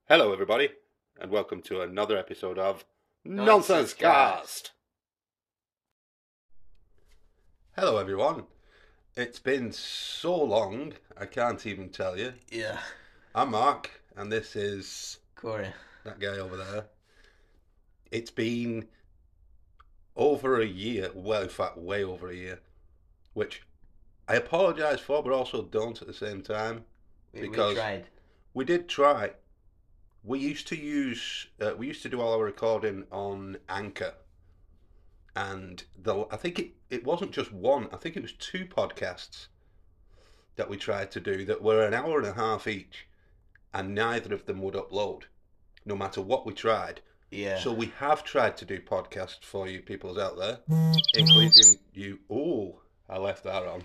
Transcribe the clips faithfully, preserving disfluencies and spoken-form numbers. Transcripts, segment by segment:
Hello, everybody, and welcome to another episode of Nonsense Nonsense Cast. Cast. Hello, everyone. It's been so long, I can't even tell you. Yeah. I'm Mark, and this is Corey. that guy over there. It's been over a year, well, in fact, way over a year, which I apologise for, but also don't at the same time. We, Because- we tried. We did try. We used to use, uh, we used to do all our recording on Anchor. And the, I think it, it wasn't just one, I think it was two podcasts that we tried to do that were an hour and a half each, and neither of them would upload, no matter what we tried. Yeah. So we have tried to do podcasts for you peoples out there, including you. Oh, I left that on.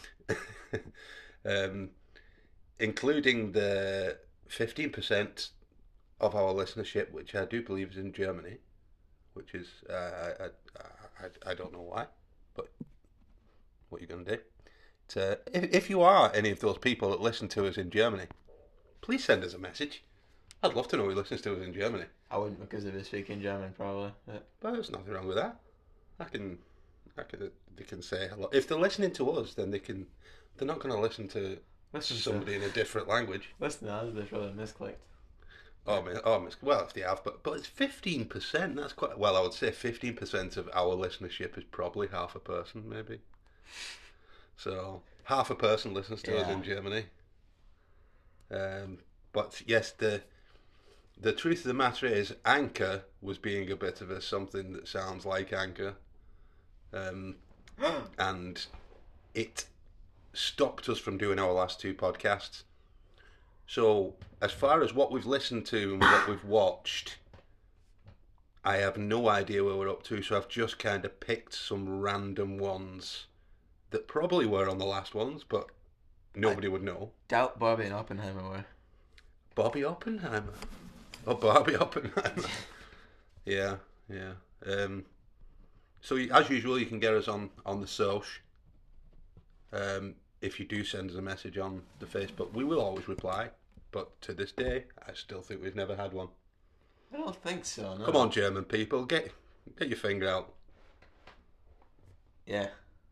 um, including the fifteen percent of our listenership, which I do believe is in Germany, which is, uh, I, I, I, I don't know why, but what you're going to do. To, if, if you are any of those people that listen to us in Germany, please send us a message. I'd love to know who listens to us in Germany. I wouldn't because they were speaking German, probably. But But there's nothing wrong with that. I can, I can, they can say hello. If they're listening to us, then they can, they're not going to listen to listen somebody to, in a different language. listen to us, they probably misclicked. Oh, mi- oh, mis- well, if they have, but but it's fifteen percent. That's quite well. I would say fifteen percent of our listenership is probably half a person, maybe. So half a person listens to us Yeah. in Germany. Um, but yes, the the truth of the matter is, Anchor was being a bit of a something that sounds like Anchor, um, and it stopped us from doing our last two podcasts. So, as far as what we've listened to and what we've watched, I have no idea where we're up to, so I've just kind of picked some random ones that probably were on the last ones, but nobody would know. Doubt Barbie and Oppenheimer were. Bobby Oppenheimer. Oh, Barbie Oppenheimer. yeah, yeah. Um, so, you- as usual, you can get us on, on the Soch. Um, if you do send us a message on the Facebook, we will always reply. But to this day, I still think we've never had one. I don't think so, no. Come on, German people, get get your finger out. Yeah.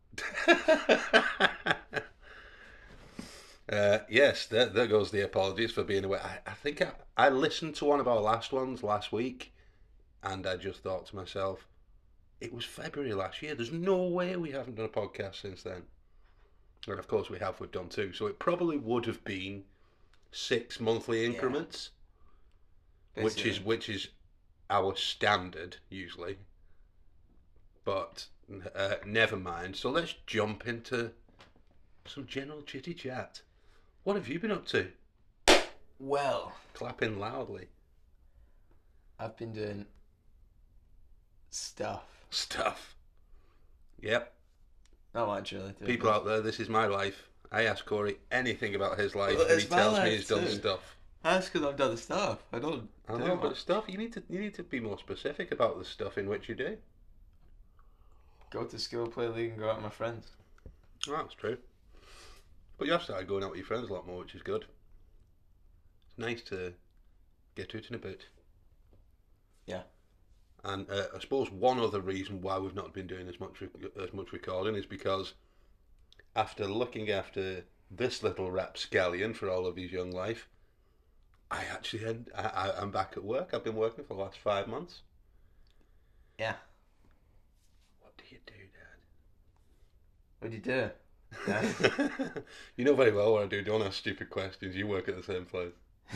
uh, yes, there, there goes the apologies for being away. I, I think I, I listened to one of our last ones last week, and I just thought to myself, it was February last year. There's no way we haven't done a podcast since then. And of course we have, we've done two. So it probably would have been six monthly increments, which Basically. is which is our standard usually. But uh, never mind. So let's jump into some general chitty chat. What have you been up to? Well, Clapping loudly. I've been doing stuff. Stuff. Yep. Not much, really. to be People honest. out there, this is my life. I ask Corey anything about his life, Well, and he it's my tells me life he's done too. stuff. That's because I've done stuff. I don't I do know, but much. stuff you need to you need to be more specific about the stuff in which you do. Go to school, play league, and go out with my friends. Oh, that's true. But you have started going out with your friends a lot more, which is good. It's nice to get out and about. Yeah. And uh, I suppose one other reason why we've not been doing as much rec- as much recording is because after looking after this little rapscallion for all of his young life, I actually had I, I, I'm back at work. I've been working for the last five months. Yeah. What do you do, What do you do? Dad? You know very well what I do. Don't ask stupid questions. You work at the same place.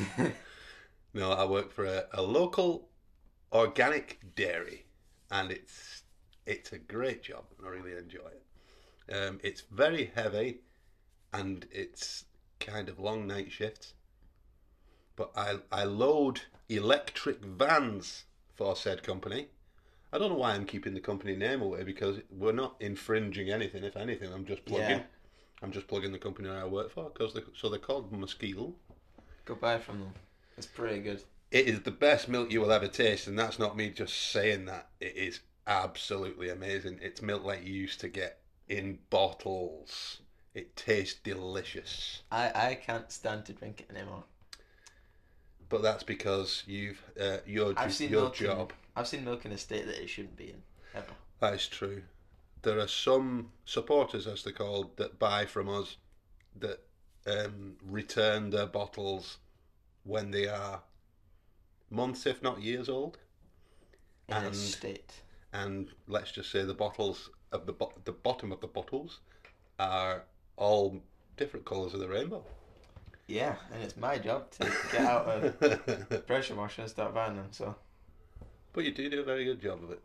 No, I work for a, a local organic dairy, and it's it's a great job. I really enjoy it. Um, it's very heavy, and it's kind of long night shifts. But I I load electric vans for said company. I don't know why I'm keeping the company name away, because we're not infringing anything. If anything, I'm just plugging. Yeah. I'm just plugging the company I work for, because they, so they're called Mosquito. Go buy from them. It's pretty good. It is the best milk you will ever taste, and that's not me just saying that. It is absolutely amazing. It's milk like you used to get in bottles. It tastes delicious. I, I can't stand to drink it anymore. but that's because you've uh, your I've seen your milk in- job. I've seen milk in a state that it shouldn't be in ever. That is true. There are some supporters, as they're called, that buy from us that um, return their bottles when they are months, if not years old. In a And state. and let's just say the bottles of the bo- the bottom of the bottles are all different colours of the rainbow. Yeah, and it's my job to get out a pressure washer and start buying them. So But you do do a very good job of it,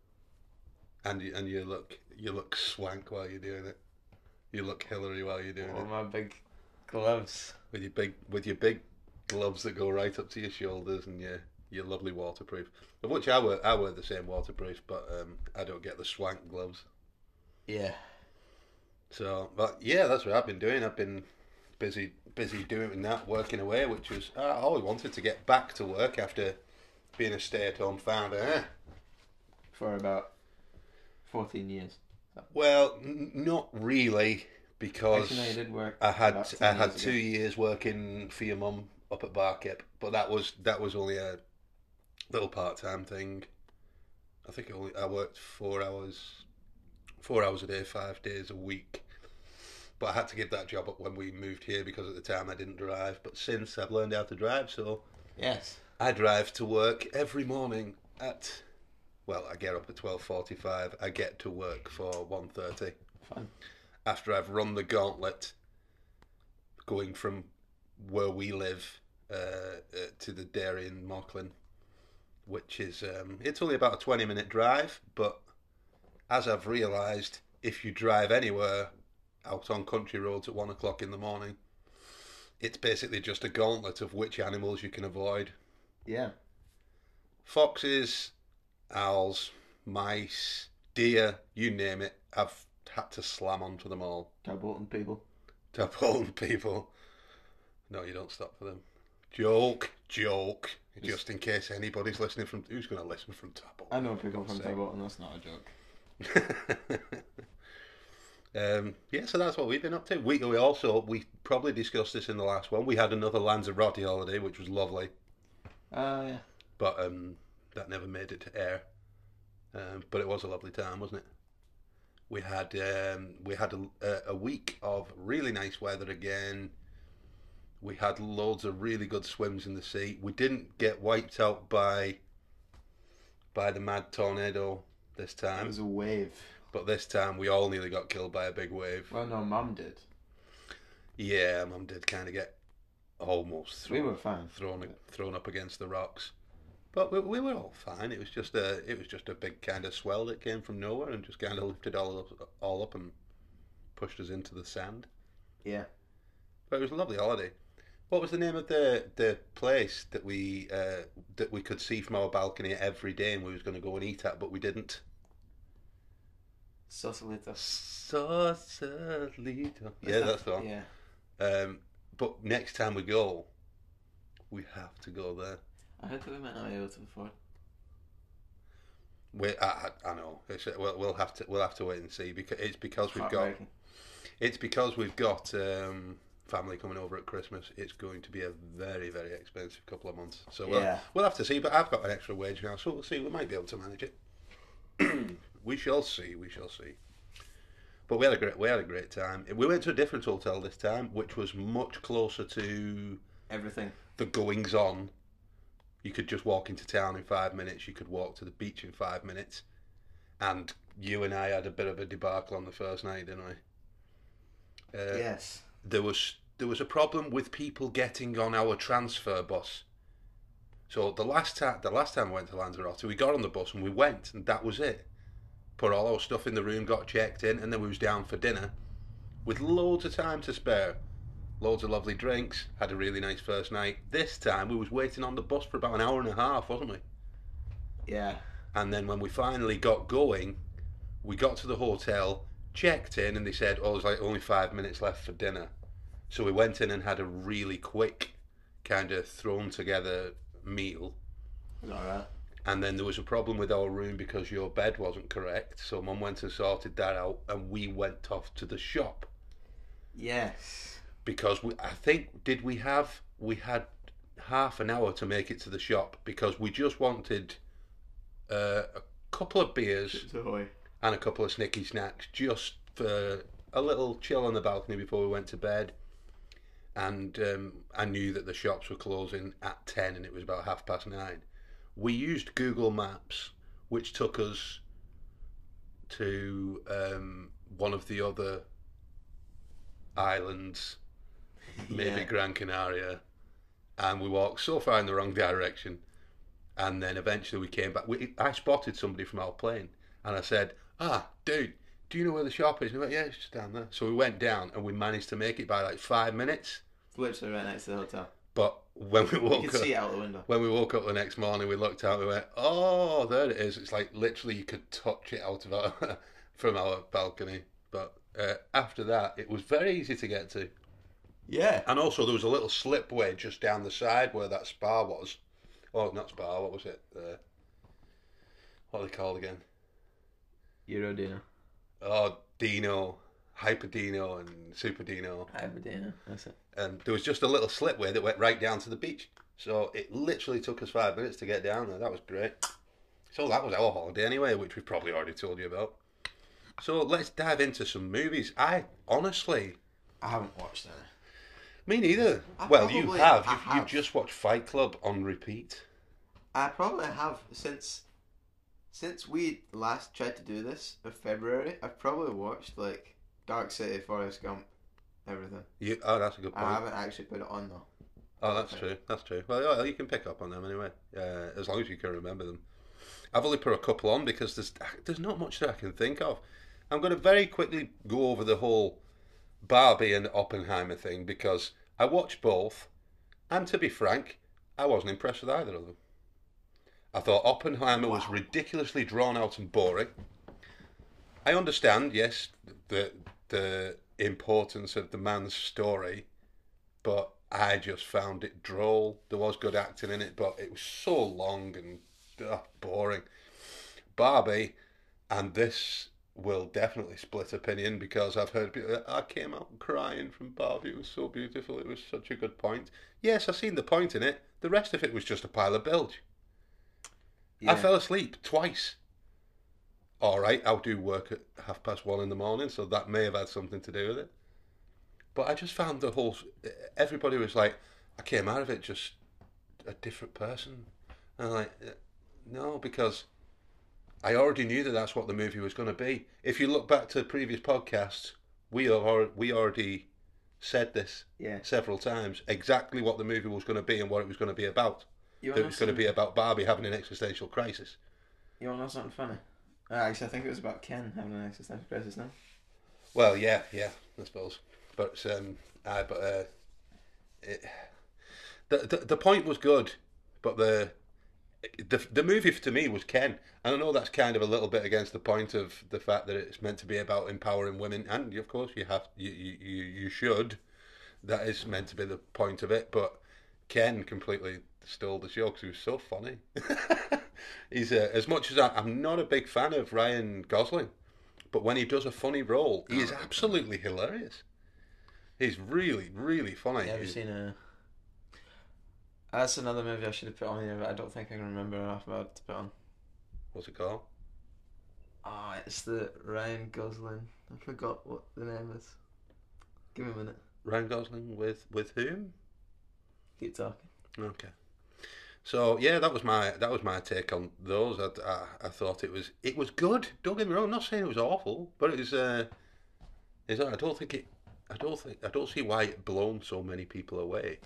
and you, and you look you look swank while you're doing it. You look Hillary while you're doing all it my big gloves. with your big with your big gloves that go right up to your shoulders and your your lovely waterproof. Of which I wear I wear the same waterproof, but um, I don't get the swank gloves. Yeah. So, but yeah, that's what I've been doing. I've been busy busy doing that, working away, which was I always wanted to get back to work after being a stay-at-home father. Eh? For about fourteen years. Well, n- not really, because Actually, no, you did work. I had about I ten had years two ago. years working for your mum up at Barkip, but that was that was only a little part-time thing. I think I, only, I worked four hours, four hours a day, five days a week. But I had to give that job up when we moved here because at the time I didn't drive. But since I've learned how to drive, so Yes. I drive to work every morning at, well, I get up at twelve forty-five. I get to work for one thirty. Fun. After I've run the gauntlet, going from where we live uh, uh, to the dairy in Mauchline, which is, um, it's only about a twenty minute drive, but as I've realised, if you drive anywhere out on country roads at one o'clock in the morning, it's basically just a gauntlet of which animals you can avoid. Yeah. Foxes, owls, mice, deer, you name it, I've had to slam onto them all. Tarbolton people. Tarpaulin people. No, you don't stop for them. Joke, joke. Just in case anybody's listening from... Who's going to listen from Tarpaulin? I know people from Say. Tarbolton, that's not a joke. um, yeah, so that's what we've been up to. We, we also, we probably discussed this in the last one. We had another Lanzarote holiday, which was lovely. Uh, yeah. But um, that never made it to air. Um, but it was a lovely time, wasn't it? We had um, we had a, a week of really nice weather again. We had loads of really good swims in the sea. We didn't get wiped out by by the mad tornado this It time, was a wave. but this time we all nearly got killed by a big wave. Well, no, Mum did. Yeah, Mum did kind of get almost thrown, We were fine. thrown thrown up against the rocks. But we, we were all fine. It was just a it was just a big kind of swell that came from nowhere and just kind of lifted all up, all up and pushed us into the sand. Yeah. But it was a lovely holiday. What was the name of the the place that we uh, that we could see from our balcony every day and we was going to go and eat at, but we didn't? Sausalito. Sausalito. Yeah, that's the one. Yeah. Um, but next time we go, we have to go there. I heard that we might not be able to afford. We, I, I I know. It's, we'll, we'll have to we'll have to wait and see because it's because we've got Heartbreaking. it's because we've got um, family coming over at Christmas. It's going to be a very very expensive couple of months. So we'll, Yeah. we'll have to see. But I've got an extra wage now, so we'll see. We might be able to manage it. We shall see. We shall see. But we had a great we had a great time. We went to a different hotel this time, which was much closer to Everything. the goings on. You could just walk into town in five minutes. You could walk to the beach in five minutes. And you and I had a bit of a debacle on the first night, didn't we? Uh, Yes. There was there was a problem with people getting on our transfer bus. So the last time the last time I went to Lanzarote, we got on the bus and we went, and that was it. Put all our stuff in the room, got checked in, and then we was down for dinner, with loads of time to spare. Loads of lovely drinks, had a really nice first night. This time we was waiting on the bus for about an hour and a half, wasn't we? Yeah. And then when we finally got going, we got to the hotel, checked in, and they said, oh, there's like only five minutes left for dinner. So we went in and had a really quick, kind of thrown together meal. Alright. And then there was a problem with our room because your bed wasn't correct. So Mum went and sorted that out, and we went off to the shop. Yes. Because we, I think, did we have, we had half an hour to make it to the shop because we just wanted uh, a couple of beers and a couple of snicky snacks just for a little chill on the balcony before we went to bed. And um, I knew that the shops were closing at ten and it was about half past nine. We used Google Maps, which took us to um, one of the other islands, maybe Yeah. Gran Canaria, and we walked so far in the wrong direction, and then eventually we came back. We, I spotted somebody from our plane, and I said, "Ah, dude, do you know where the shop is?" And he went, "Yeah, it's just down there." So we went down, and we managed to make it by like five minutes. Literally right next to the hotel. But when we You woke could up, see it out the window. when we woke up the next morning, we looked out. We went, "Oh, there it is." It's like literally you could touch it out of our from our balcony. But uh, after that, it was very easy to get to. Yeah. And also, there was a little slipway just down the side where that spa was. Oh, not spa. What was it? Uh, what are they called again? Eurodino. Oh, Dino, Hyper Dino, and Super Dino. Hyperdino. That's it. And there was just a little slipway that went right down to the beach. So it literally took us five minutes to get down there. That was great. So that was our holiday anyway, which we've probably already told you about. So let's dive into some movies. I honestly, I haven't watched any. me neither. I well, you probably- have. I You've, have. you've just watched Fight Club on repeat. I probably have since since we last tried to do this in February. I've probably watched like Dark City, Forrest Gump, everything. You, oh, that's a good point. I haven't actually put it on though. Oh, that's true. That's true. Well, yeah, you can pick up on them anyway, uh, as long as you can remember them. I've only put a couple on because there's there's not much that I can think of. I'm going to very quickly go over the whole Barbie and Oppenheimer thing because I watched both, and to be frank, I wasn't impressed with either of them. I thought Oppenheimer was Wow. ridiculously drawn out and boring. I understand, yes, the the importance of the man's story, but I just found it droll. There was good acting in it, but it was so long and uh, boring. Barbie, and this will definitely split opinion because I've heard people, I came out crying from Barbie. It was so beautiful. It was such a good point. Yes, I seen the point in it. The rest of it was just a pile of bilge. I fell asleep twice. All right, I'll do work at half past one in the morning, so that may have had something to do with it. But I just found the whole. Everybody was like, I came out of it just a different person. And I'm like, no, because I already knew that that's what the movie was going to be. If you look back to previous podcasts, we have we already said this Yeah. several times, exactly what the movie was going to be and what it was going to be about. You That it want was going to be about Barbie having an existential crisis. You want to know something funny? Uh, actually, I think it was about Ken having an existential crisis now. Well, yeah, yeah, I suppose. But um, I but uh, it, the, the the point was good, but the the the movie to me was Ken, and I know that's kind of a little bit against the point of the fact that it's meant to be about empowering women, and of course you have you you you you should. That is meant to be the point of it, but Ken completely stole the show because he was so funny. He's uh, as much as I, I'm not a big fan of Ryan Gosling, but when he does a funny role, he is absolutely hilarious. He's really, really funny. You ever He's- seen a? That's another movie I should have put on here, but I don't think I can remember enough about it to put on. What's it called? Ah, it's the Ryan Gosling. I forgot what the name is. Give me a minute. Ryan Gosling with with whom? Keep talking. Okay. So yeah, that was my that was my take on those. I, I, I thought it was it was good. Don't get me wrong. I'm not saying it was awful, but it was. Uh, is I don't think it. I don't think I don't see why it blown so many people away.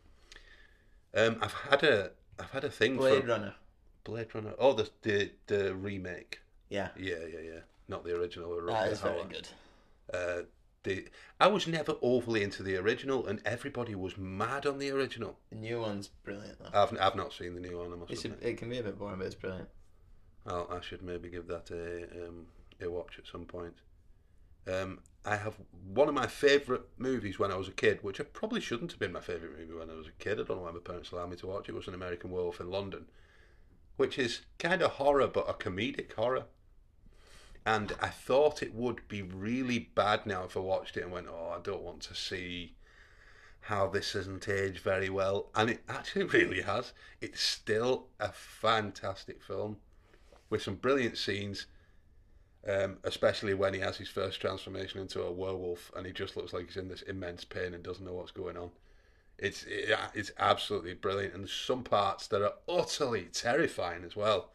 Um, I've had a I've had a thing Blade for Runner. Blade Runner. Oh, the the the remake. Yeah. Yeah, yeah, yeah. Not the original. with That Rutger is very Hauer. good. Uh, the I was never overly into the original, and everybody was mad on the original. The new one's brilliant though. I've I've not seen the new one. I must It's admit. a, it can be a bit boring, but it's brilliant. I'll, I should maybe give that a um, a watch at some point. Um, I have one of my favourite movies when I was a kid, which I probably shouldn't have been my favourite movie when I was a kid. I don't know why my parents allowed me to watch it. Was An American Werewolf in London, which is kind of horror but a comedic horror. And I thought it would be really bad now if I watched it and went, oh, I don't want to see how this hasn't aged very well, and it actually really has. It's still a fantastic film with some brilliant scenes, um, especially when he has his first transformation into a werewolf, and he just looks like he's in this immense pain and doesn't know what's going on. It's it, it's absolutely brilliant, and there's some parts that are utterly terrifying as well,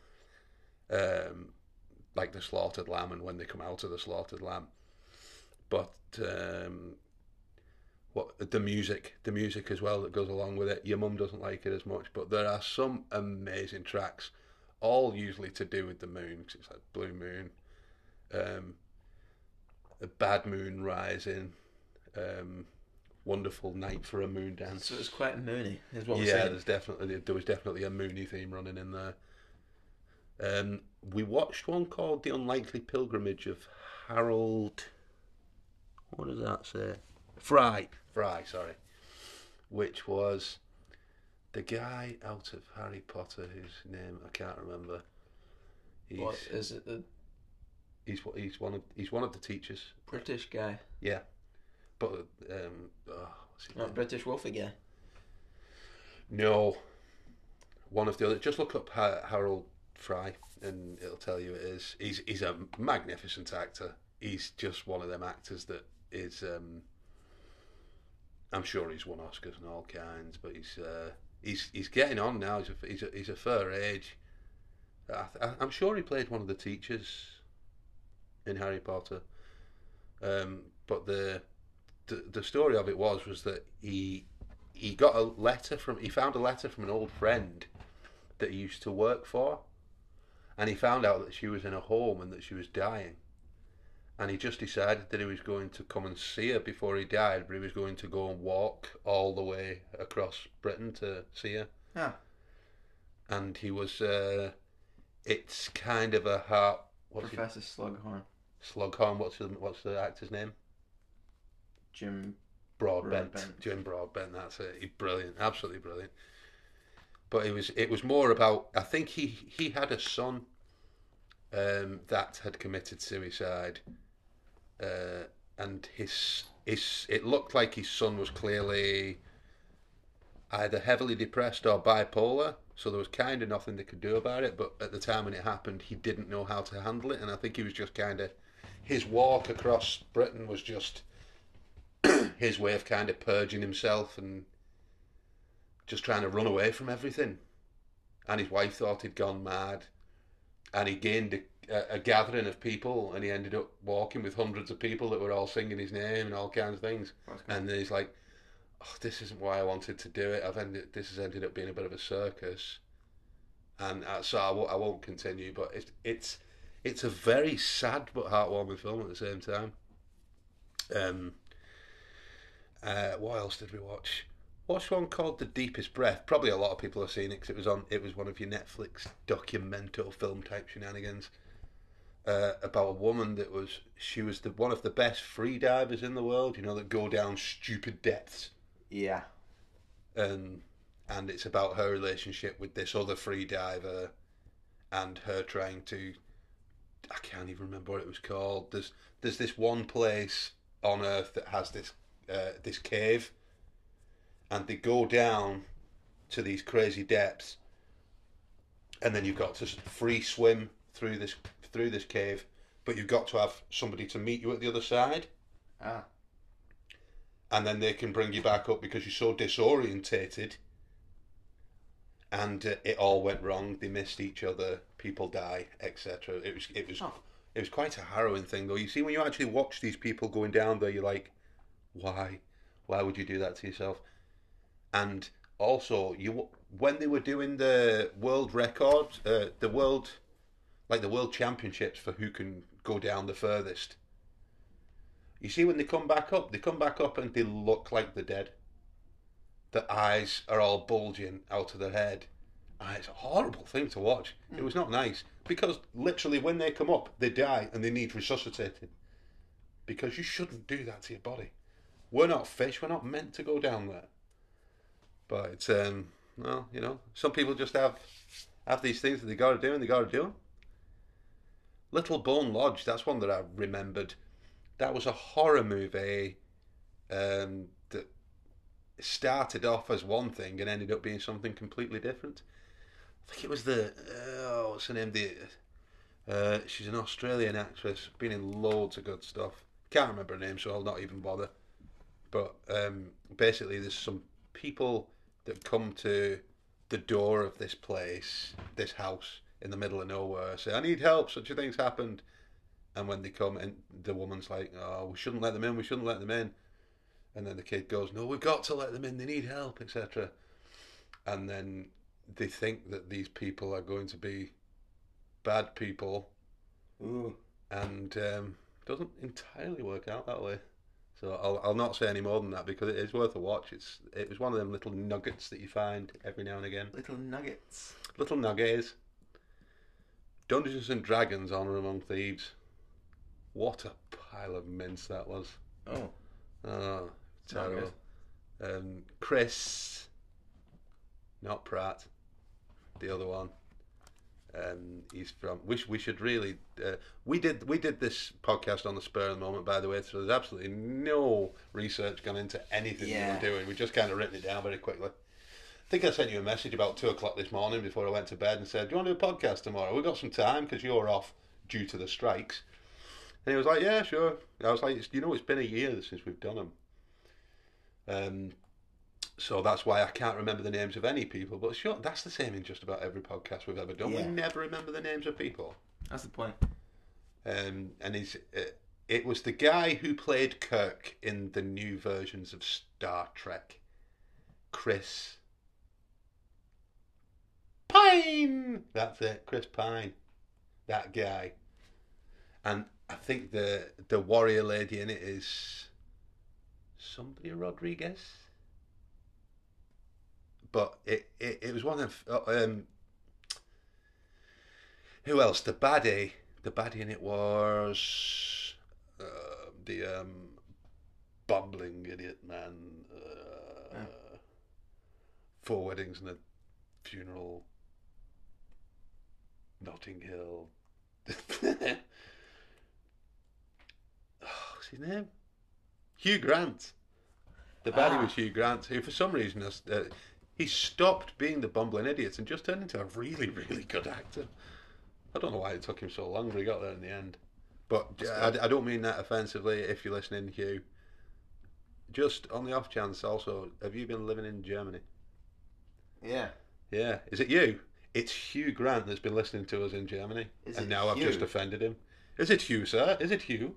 um, like the slaughtered lamb and when they come out of the slaughtered lamb. But um, what the music, the music as well that goes along with it. Your mum doesn't like it as much, but there are some amazing tracks, all usually to do with the moon, because it's like Blue Moon, um, a Bad Moon Rising, um, Wonderful Night for a Moon Dance. So it's quite moony, is what we're Yeah, saying. there's definitely there was definitely a moony theme running in there. Um, we watched one called The Unlikely Pilgrimage of Harold. What does that say? Fry, Fry, sorry. Which was the guy out of Harry Potter whose name I can't remember. He's, What is it? The he's he's one of he's one of the teachers. British guy? Yeah, but um, oh, what's his Not name? British Wolfie guy. No, one of the other. Just look up ha- Harold Fry, and it'll tell you it is. He's he's a magnificent actor. He's just one of them actors that is. Um, I'm sure he's won Oscars and all kinds, but he's uh, he's he's getting on now. He's a he's a, he's a fair age. I, I, I'm sure he played one of the teachers in Harry Potter. Um, but the, the the story of it was was that he he got a letter from he found a letter from an old friend that he used to work for, and he found out that she was in a home and that she was dying, and he just decided that he was going to come and see her before he died, but he was going to go and walk all the way across Britain to see her. Ah. And he was uh, it's kind of a heart. What's Professor Slughorn. Slughorn. What's the what's the actor's name? Jim Broadbent. Broadbent. Jim Broadbent. That's it. He's brilliant. Absolutely brilliant. But it was it was more about. I think he he had a son um, that had committed suicide, uh, and his his it looked like his son was clearly either heavily depressed or bipolar. So there was kind of nothing they could do about it. But at the time when it happened, he didn't know how to handle it, and I think he was just kind of his walk across Britain was just his way of kind of purging himself and just trying to run away from everything. And his wife thought he'd gone mad, and he gained a, a gathering of people, and he ended up walking with hundreds of people that were all singing his name and all kinds of things. And then he's like, oh, this isn't why I wanted to do it. I've ended. This has ended up being a bit of a circus, and uh, so I won't, I won't continue. But it's it's it's a very sad but heartwarming film at the same time. Um. Uh, what else did we watch? Watched one called The Deepest Breath. Probably a lot of people have seen it because it was on. It was one of your Netflix documento film type shenanigans. Uh, about a woman that was she was the one of the best free divers in the world. You know, that go down stupid depths. Yeah. Um, and it's about her relationship with this other free diver, and her trying to. I can't even remember what it was called. There's there's this one place on Earth that has this uh, this cave, and they go down to these crazy depths, and then you've got to free swim through this through this cave, but you've got to have somebody to meet you at the other side. Ah. And then they can bring you back up because you're so disorientated. And uh, it all went wrong. They missed each other. People die, et cetera. It was it was Oh. it was quite a harrowing thing, though. You see, when you actually watch these people going down there, you're like, why, why would you do that to yourself? And also, you when they were doing the world record, uh, the world, like the world championships for who can go down the furthest. You see, when they come back up, they come back up and they look like they're dead. Their eyes are all bulging out of their head. And it's a horrible thing to watch. Mm. It was not nice. Because literally when they come up, they die and they need resuscitating. Because you shouldn't do that to your body. We're not fish. We're not meant to go down there. But it's, um, well, you know, some people just have have these things that they got to do and they got to do them. Little Bone Lodge, that's one that I remembered. That was a horror movie um, that started off as one thing and ended up being something completely different. I think it was the uh, what's her name? The uh, she's an Australian actress, been in loads of good stuff. Can't remember her name, so I'll not even bother. But um, basically, there's some people that come to the door of this place, this house in the middle of nowhere, say, "I need help. Such a thing's happened." And when they come, and the woman's like, "Oh, we shouldn't let them in. We shouldn't let them in." And then the kid goes, "No, we've got to let them in. They need help, et cetera" And then they think that these people are going to be bad people. Ooh. And um, doesn't entirely work out that way. So I'll I'll not say any more than that because it is worth a watch. It's it was one of them little nuggets that you find every now and again. Little nuggets. Little nuggets. Dungeons and Dragons: Honor Among Thieves. What a pile of mince that was. Oh. Oh, terrible. Um, Chris, not Pratt, the other one. Um, he's from. We we should really. Uh, we did we did this podcast on the spur of the moment, by the way. So there's absolutely no research gone into anything Yeah. we were doing. We just kind of written it down very quickly. I think I sent you a message about two o'clock this morning before I went to bed and said, "Do you want to do a podcast tomorrow? We've got some time because you're off due to the strikes." And he was like, "Yeah, sure." I was like, it's, "You know, it's been a year since we've done them." Um, so that's why I can't remember the names of any people. But sure, that's the same in just about every podcast we've ever done. Yeah. We never remember the names of people. That's the point. Um, and he's, uh, it was the guy who played Kirk in the new versions of Star Trek, Chris Pine. That's it, Chris Pine. That guy. And I think the the warrior lady in it is somebody Rodriguez. But it, it, it was one of um, who else? The baddie, the baddie in it was uh, the um, bumbling idiot man. Uh, Yeah. Four Weddings and a Funeral. Notting Hill. Oh, what's his name? Hugh Grant. The baddie Ah. was Hugh Grant, who for some reason has, uh, he stopped being the bumbling idiot and just turned into a really, really good actor. I don't know why it took him so long, but he got there in the end. But I, I don't mean that offensively if you're listening, Hugh. Just on the off chance, also, have you been living in Germany? Yeah. Yeah. Is it you? It's Hugh Grant that's been listening to us in Germany. Is and it now I've Hugh? just offended him. Is it Hugh, sir? Is it Hugh?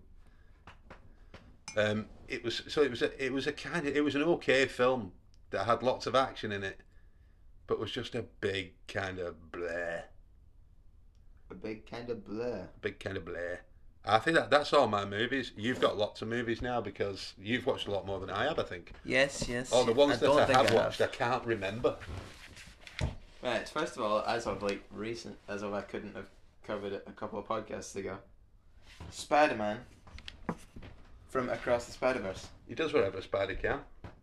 Um, it was so. It was a. It was a kind of. It was an okay film that had lots of action in it, but was just a big kind of bleh. A big kind of blur. Big kind of bleh. I think that that's all my movies. You've got lots of movies now because you've watched a lot more than I have. I think. Yes, yes. All the ones I that don't I think have I watched, I can't remember. Right, first of all, as of like recent, as of I couldn't have covered it a couple of podcasts ago, Spider-Man from Across the Spider-Verse. He does whatever Spidey can.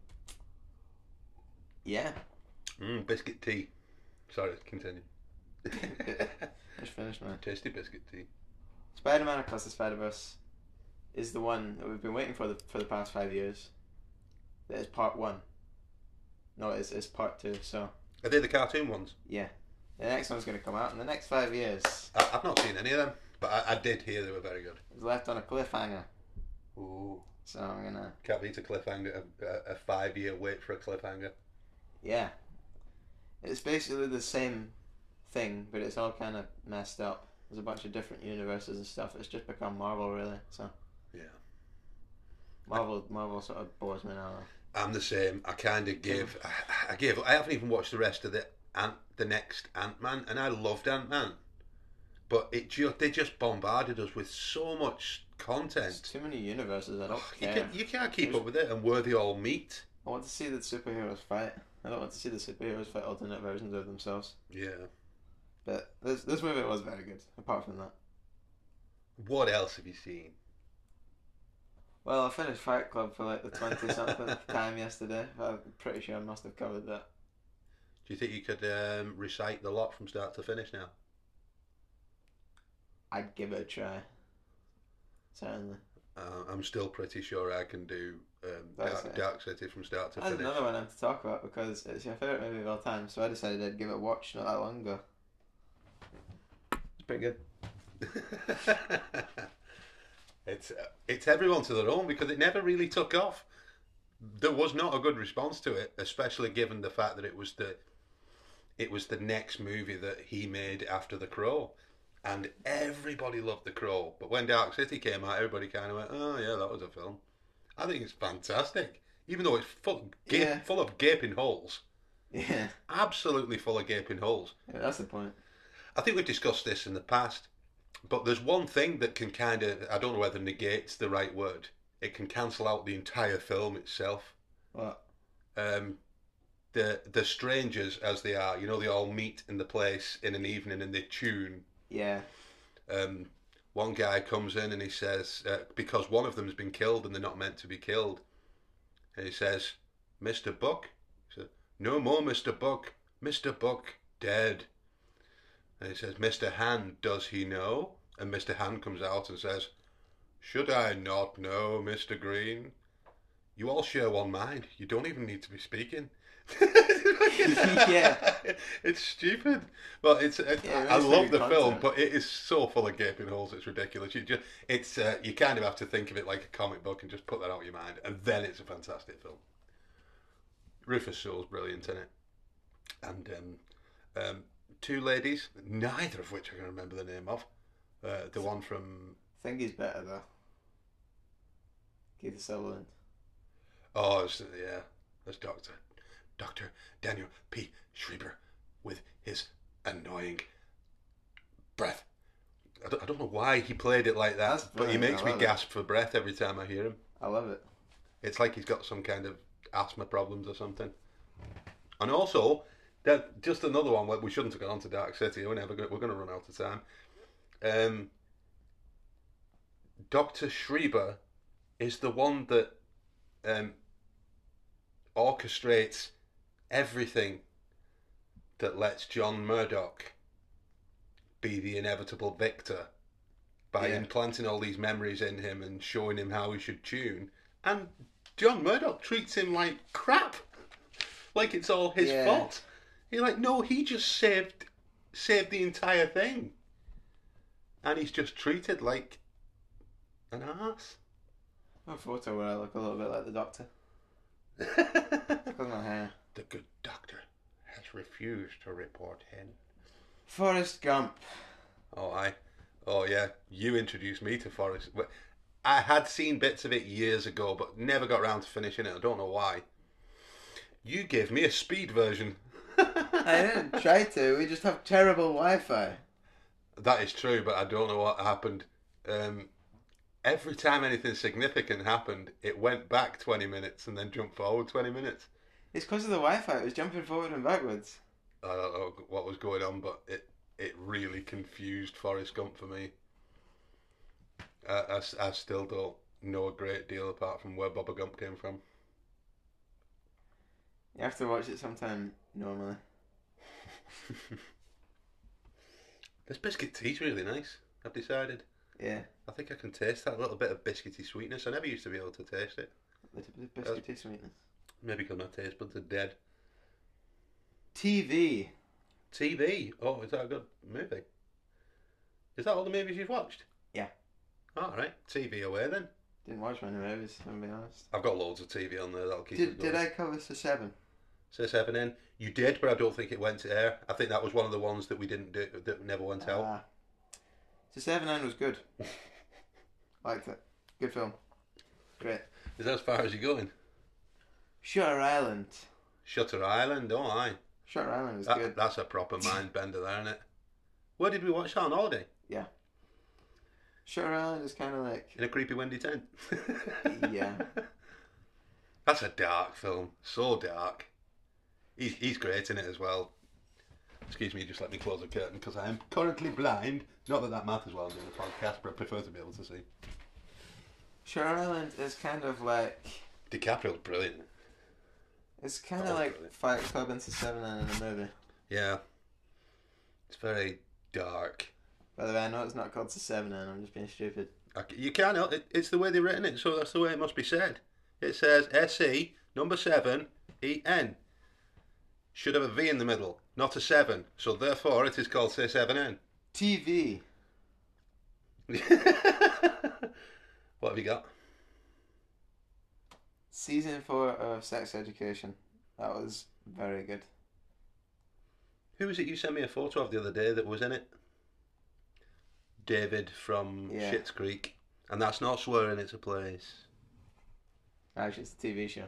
Yeah. Mm, biscuit tea. Sorry, continue. Just finished, man. Tasty biscuit tea. Spider-Man Across the Spider-Verse is the one that we've been waiting for the for the past five years. That is part one. No, it's, it's part two, so... Are they the cartoon ones? Yeah. The next one's going to come out in the next five years. I, I've not seen any of them, but I, I did hear they were very good. It was left on a cliffhanger, Ooh. so I'm going to... Can't beat a cliffhanger, a, a, a five-year wait for a cliffhanger. Yeah. It's basically the same thing, but it's all kind of messed up. There's a bunch of different universes and stuff. It's just become Marvel, really, so... Yeah. Marvel Marvel sort of bores me now. I'm the same. I kind of give. I, I give. I haven't even watched the rest of the Ant, the next Ant-Man, and I loved Ant-Man, but it just they just bombarded us with so much There's content. too many universes, I don't You care. can you can't keep There's- up with it, and where they all meet. I want to see the superheroes fight. I don't want to see the superheroes fight alternate versions of themselves. Yeah. But this this movie was very good, apart from that. What else have you seen? Well, I finished Fight Club for like the twenty-something time yesterday. I'm pretty sure I must have covered that. Do you think you could um, recite the lot from start to finish now? I'd give it a try. Certainly. Uh, I'm still pretty sure I can do um, That's Dark, it. Dark City from start to That's finish. another one I have to talk about because it's your favourite movie of all time, so I decided I'd give it a watch not that long ago. It's pretty good. it's it's everyone to their own because it never really took off. There was not a good response to it, especially given the fact that it was the it was the next movie that he made after The Crow. And everybody loved The Crow. But when Dark City came out, everybody kind of went, oh, yeah, that was a film. I think it's fantastic. Even though it's full, ga- Yeah. full of gaping holes. Yeah. Absolutely full of gaping holes. Yeah, that's the point. I think we've discussed this in the past. But there's one thing that can kind of, I don't know whether negate's the right word. It can cancel out the entire film itself. What? Um, the, the strangers as they are, you know, they all meet in the place in an evening and they tune. Yeah. Um, one guy comes in and he says, uh, because one of them has been killed and they're not meant to be killed, and he says, Mister Buck? He says, no more Mister Buck. Mister Buck dead. And he says, Mister Hand, does he know? And Mister Hand comes out and says, should I not know, Mister Green? You all share one mind. You don't even need to be speaking. Yeah. It's stupid, but it's. It, Yeah, I it's love pretty the film, content. but it is so full of gaping holes. It's ridiculous. You just, it's. Uh, you kind of have to think of it like a comic book and just put that out of your mind, and then it's a fantastic film. Rufus Sewell's brilliant in it, and um, um, two ladies, neither of which I can remember the name of. Uh, the one from I think he's better though. Keith Sutherland. oh, it's, yeah, that's Doctor Doctor Daniel P. Schreiber with his annoying breath. I don't, I don't know why he played it like that, That's but he brilliant, makes I me love it. gasp for breath every time I hear him. I love it. It's like he's got some kind of asthma problems or something. And also, that just another one where we shouldn't have gone on to Dark City. We're never going. We're going to run out of time. Um, Doctor Schreiber is the one that um, orchestrates everything that lets John Murdoch be the inevitable victor by Yeah. implanting all these memories in him and showing him how he should tune. And John Murdoch treats him like crap, like it's all his Yeah. fault. You're like, no, he just saved saved the entire thing, and he's just treated like an ass. A photo where I look a little bit like the Doctor. Because of my hair. The good doctor has refused to report in. Forrest Gump. Oh, I. Oh, yeah. You introduced me to Forrest. Well, I had seen bits of it years ago, but never got around to finishing it. I don't know why. You gave me a speed version. I didn't try to. We just have terrible Wi-Fi. That is true, but I don't know what happened. Um, every time anything significant happened, it went back twenty minutes and then jumped forward twenty minutes. It's because of the Wi-Fi. It was jumping forward and backwards. I don't know what was going on, but it, it really confused Forrest Gump for me. I, I, I still don't know a great deal apart from where Bubba Gump came from. You have to watch it sometime normally. This biscuit tea's really nice, I've decided. Yeah. I think I can taste that little bit of biscuity sweetness. I never used to be able to taste it. Little bit of biscuity sweetness. Maybe because my taste buds are dead. T V. T V. Oh, is that a good movie? Is that all the movies you've watched? Yeah. Alright, T V away then. Didn't watch many movies, if I'm being honest. I've got loads of T V on there that'll keep Did, us going. did I cover the seven? So seven in. You did, but I don't think it went to air. I think that was one of the ones that we didn't do, that never went out. Ah. So seven nine was good. Liked it. Good film. Great. Is that as far as you're going? Shutter Island. Shutter Island, oh aye. Shutter Island was That, good. that's a proper mind bender there, isn't it? Where did we watch that on holiday? Yeah. Shutter Island is kind of like... In a creepy windy tent. Yeah. That's a dark film. So dark. He's, he's great in it as well. Excuse me, just let me close the curtain because I am currently blind. Not that that matters while I'm doing the podcast, but I prefer to be able to see. Shutter Island is kind of like... DiCaprio's brilliant. It's kind Oh, of like brilliant. Fight Club into seven nine in a movie. Yeah. It's very dark. By the way, I know it's not called to seven nine, I'm just being stupid. I c- You can't. It, it's the way they've written it, so that's the way it must be said. It says S E number seven E N. Should have a V in the middle, not a seven. So therefore, it is called C seven N. T V. What have you got? Season four of Sex Education. That was very good. Who was it you sent me a photo of the other day that was in it? David from Yeah. Schitt's Creek. And that's not swearing, it's a place. Actually, it's a T V show.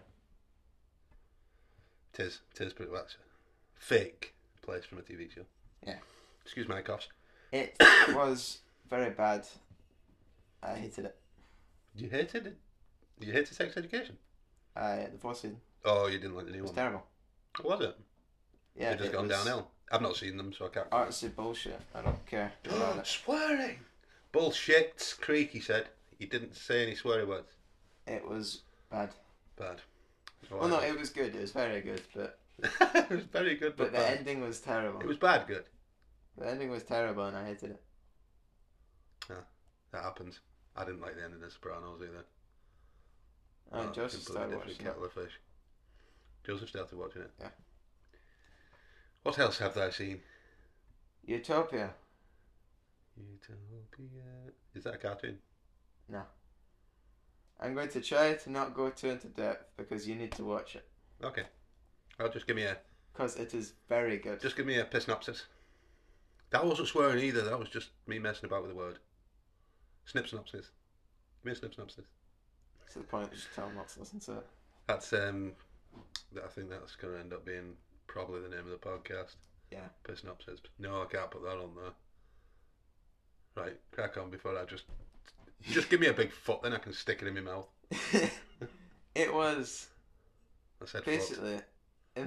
Tis, tis pretty much a fake place from a T V show. Yeah. Excuse my coughs. It was very bad. I hated it. You hated it? You hated Sex Education? I the fourth season. Oh, you didn't like the new It was one? terrible. Was it? Yeah, They've just it gone was downhill. I've not seen them, so I can't. artsy bullshit. I don't care about it. Swearing! Bullshit, Creek, he said. He didn't say any sweary words. It was bad. Bad. Well, no, it was good. It was very good, but it was very good, but, but the bad. ending was terrible. It was bad good. The ending was terrible, and I hated it. Yeah, that happens. I didn't like the end of The Sopranos either. Oh, Oh, Joseph completely started different watching kettle of fish. Joseph started watching it. Yeah. What else have I seen? it. Utopia. Utopia. Is that a cartoon? No. I'm going to try to not go too into depth because you need to watch it. Okay. I'll just give me a Because it is very good. just give me a synopsis. That wasn't swearing either. That was just me messing about with the word. Snip synopsis. Give me a snip synopsis. To the point, just tell them not to listen to it. That's um. I think that's going to end up being probably the name of the podcast. Yeah. Per synopsis. No, I can't put that on there. Right, crack on before I just just give me a big foot, then I can stick it in my mouth. It was I said basically in,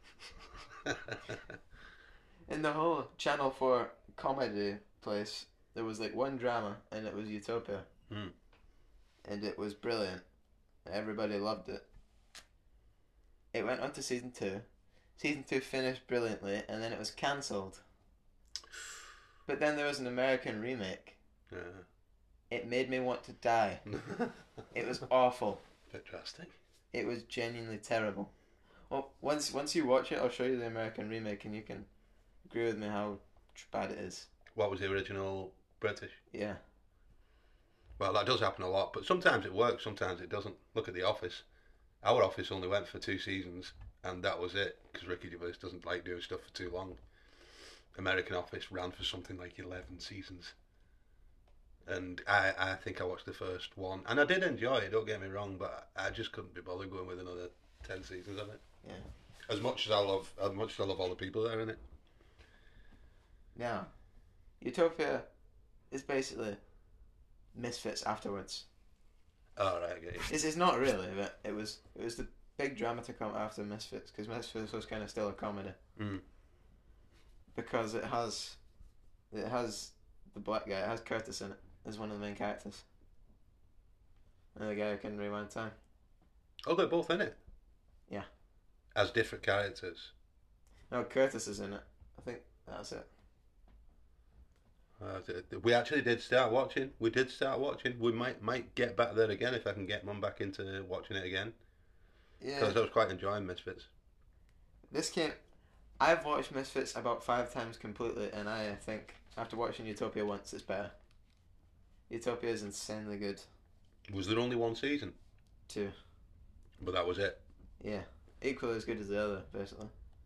in the whole Channel four comedy place, there was like one drama, and it was Utopia. Hmm. And it was brilliant. Everybody loved it. It went on to season two. Season two finished brilliantly, and then it was cancelled. But then there was an American remake. Yeah. It made me want to die. It was awful. Bit drastic. It was genuinely terrible. Well, once once you watch it, I'll show you the American remake, and you can agree with me how tr- bad it is. What was the original British? Yeah. Well, that does happen a lot, but sometimes it works, sometimes it doesn't. Look at The Office. Our Office only went for two seasons, and that was it, because Ricky Gervais doesn't like doing stuff for too long. American Office ran for something like eleven seasons. And I, I think I watched the first one, and I did enjoy it, don't get me wrong, but I just couldn't be bothered going with another ten seasons of it. Yeah. As much as I love, as much as I love all the people that are in it. Now, Utopia is basically Misfits afterwards. Oh, right, I get you. It's, it's not really, but it was it was the big drama to come after Misfits, because Misfits was kind of still a comedy. Mm. Because it has it has the black guy, it has Curtis in it as one of the main characters. And the guy who can rewind time. Oh, they're both in it? Yeah. As different characters? No, Curtis is in it. I think that's it. Uh, th- th- we actually did start watching. We did start watching. We might might get back there again if I can get Mum back into watching it again. Yeah. Because I was quite enjoying Misfits. This came. I've watched Misfits about five times completely, and I think after watching Utopia once, it's better. Utopia is insanely good. Was there only one season? Two. But that was it. Yeah. Equally as good as the other, basically.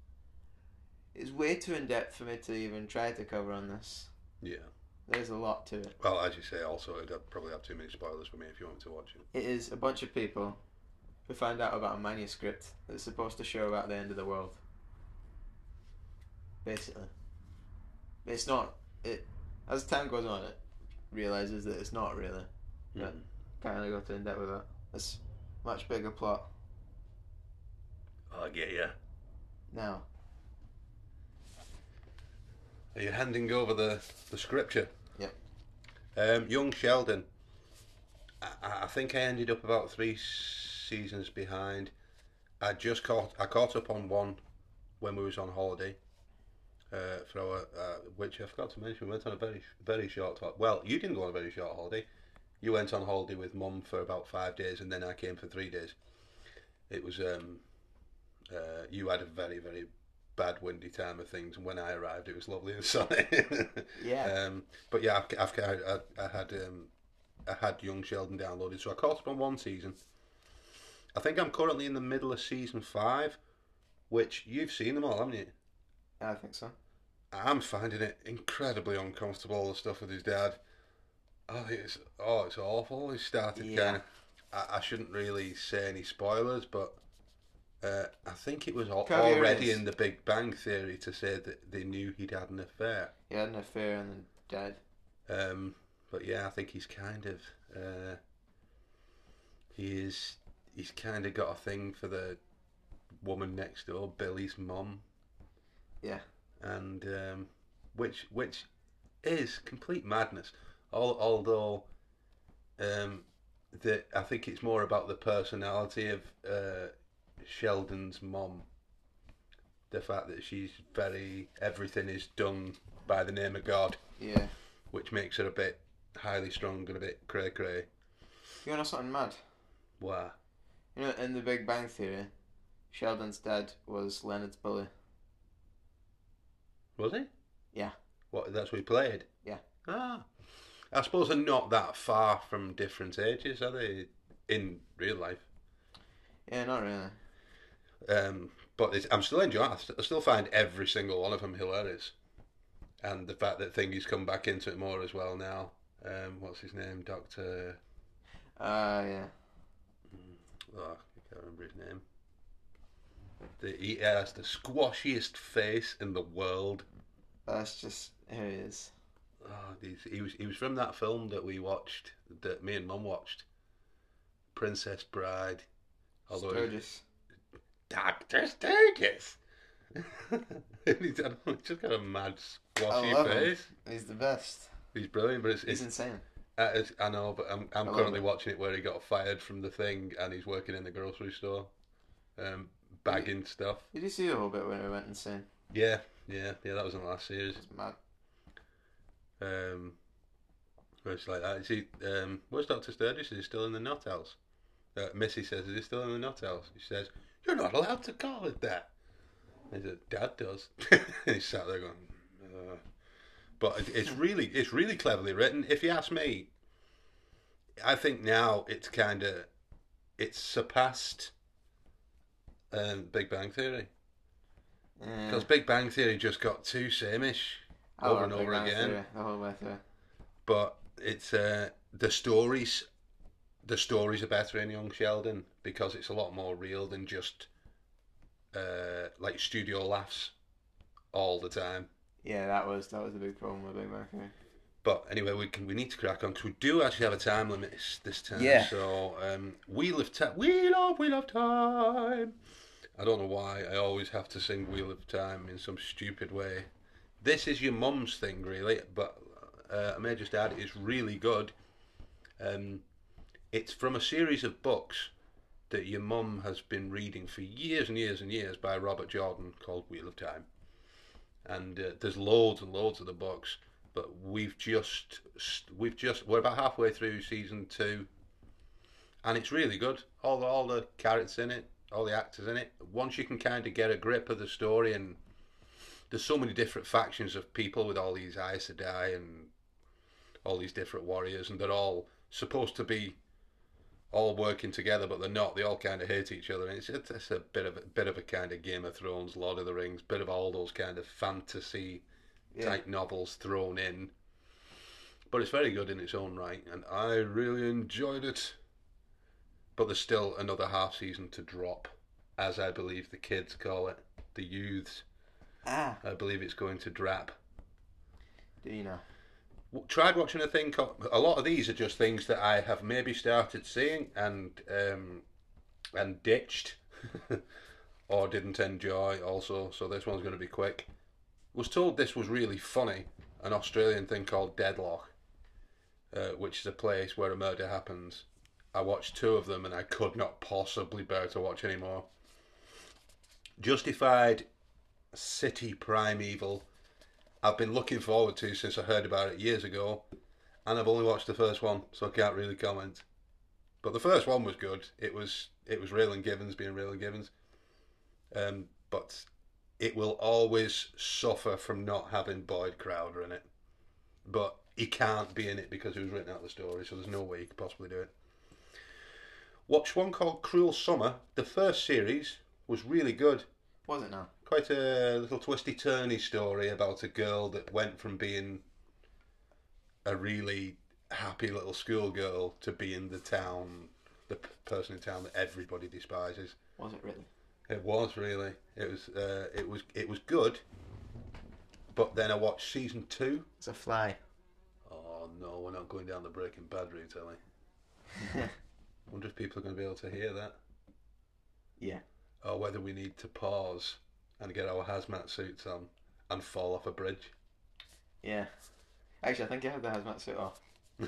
It's way too in depth for me to even try to cover on this. Yeah. There's a lot to it. Well, as you say, also it'd have- probably have too many spoilers for me if you want to watch it. It is a bunch of people who find out about a manuscript that's supposed to show about the end of the world. Basically. It's not. It as time goes on, it realizes that it's not really. But Mm. can't really go too in depth with that. It's much bigger plot. I get you. Now, Are you handing over the, the scripture? Yep. Um, Young Sheldon. I, I think I ended up about three seasons behind. I just caught I caught up on one when we was on holiday. Uh, for our, uh, which I forgot to mention, we went on a very very short holiday. Well, you didn't go on a very short holiday. you went on holiday with Mum for about five days, and then I came for three days. It was um, uh, you had a very very bad windy time of things, and when I arrived, it was lovely and sunny. Yeah. um, but yeah, I've, I've I, I had um, I had Young Sheldon downloaded, so I caught up on one season. I think I'm currently in the middle of season five, which you've seen them all, haven't you? I think so. I'm finding it incredibly uncomfortable, the stuff with his dad. I think it's oh, it's awful. He started Yeah. kind of. I, I shouldn't really say any spoilers, but uh, I think it was al- Cover your already ears. in the Big Bang Theory to say that they knew he'd had an affair. He had an affair and then died. Um, but yeah, I think he's kind of uh, he is he's kind of got a thing for the woman next door, Billy's mum, Yeah. and um, which which is complete madness. Al- Although um, the I think it's more about the personality of uh, Sheldon's mum. The fact that she's very everything is done by the name of God, Yeah. which makes her a bit highly strung and a bit cray cray. You wanna know something mad? Why? You know, in the Big Bang Theory, Sheldon's dad was Leonard's bully. Was he? Yeah. What? That's what he played. Yeah. Ah, I suppose they're not that far from different ages, are they? In real life. Yeah, not really. Um, but it's, I'm still enjoying. I st- I still find every single one of them hilarious, and the fact that Thingy's come back into it more as well now. Um, what's his name? Doctor. Uh, yeah. Oh, I can't remember his name. The, he has the squashiest face in the world. That's just who he is. Oh, he's, he was he was from that film that we watched, that me and Mum watched, Princess Bride. Although Sturgis. Doctor Sturgis. he's, got, he's just got a mad I squashy love him. face. He's the best. He's brilliant, but it's, He's it's, insane. uh, it's I know, but I'm I'm I love currently it. watching it where he got fired from the thing and he's working in the grocery store, um, bagging stuff. Did you see the whole bit when he went insane? Yeah, yeah, yeah. That was in the last series. It's mad. Um, where it's like that. Is he? Um, where's Doctor Sturgis? Is he still in the nut house? Uh, Missy says, "Is he still in the nut house?" He says, "You're not allowed to call it that." He said, "Dad does." And he sat there going, uh. "But it, it's really, it's really cleverly written. If you ask me, I think now it's kind of, it's surpassed um, Big Bang Theory, Yeah. because Big Bang Theory just got too sameish I over love and Big over Bang again." Theory the whole way through. But it's uh, the stories. The stories are better in Young Sheldon because it's a lot more real than just uh, like studio laughs all the time. Yeah, that was that was the big problem with Big Bang Theory. But anyway, we can we need to crack on because we do actually have a time limit this, this time. Yeah. So um, Wheel of Time, Wheel of Wheel of Time. I don't know why I always have to sing Wheel of Time in some stupid way. This is your mum's thing, really, but uh, I may just add it's really good. Um, it's from a series of books that your mum has been reading for years and years and years by Robert Jordan called Wheel of Time. And uh, there's loads and loads of the books, but we've just we've just we're about halfway through season two, and it's really good. All the, all the characters in it, all the actors in it. Once you can kind of get a grip of the story, and there's so many different factions of people with all these Aes Sedai and all these different warriors, and they're all supposed to be all working together, but they're not. They all kind of hate each other. And it's, it's a bit of a bit of a kind of Game of Thrones, Lord of the Rings, bit of all those kind of fantasy Yeah. type novels thrown in. But it's very good in its own right, and I really enjoyed it. But there's still another half season to drop, as I believe the kids call it, the youths. Ah, I believe it's going to drop. do you know? Tried watching a thing called, a lot of these are just things that I have maybe started seeing and um, and ditched or didn't enjoy also, so this one's going to be quick. Was told this was really funny, an Australian thing called Deadlock, uh, which is a place where a murder happens. I watched two of them and I could not possibly bear to watch any more. Justified City Primeval, I've been looking forward to since I heard about it years ago, and I've only watched the first one, so I can't really comment. But the first one was good. It was it was Raylan Givens being Raylan Givens, um, but it will always suffer from not having Boyd Crowder in it. But he can't be in it because it was written out of the story, so there's no way he could possibly do it. Watch one called Cruel Summer. The first series was really good. Was it now? Quite a little twisty-turny story about a girl that went from being a really happy little schoolgirl to being the town, the p- person in town that everybody despises. Was it really? It was really. It was. Uh, it was. It was good. But then I watched season two. It's a fly. Oh no, we're not going down the Breaking Bad route, are we? Wonder if people are going to be able to hear that. Yeah. Or whether we need to pause and get our hazmat suits on and fall off a bridge. Yeah. Actually, I think I had the hazmat suit off.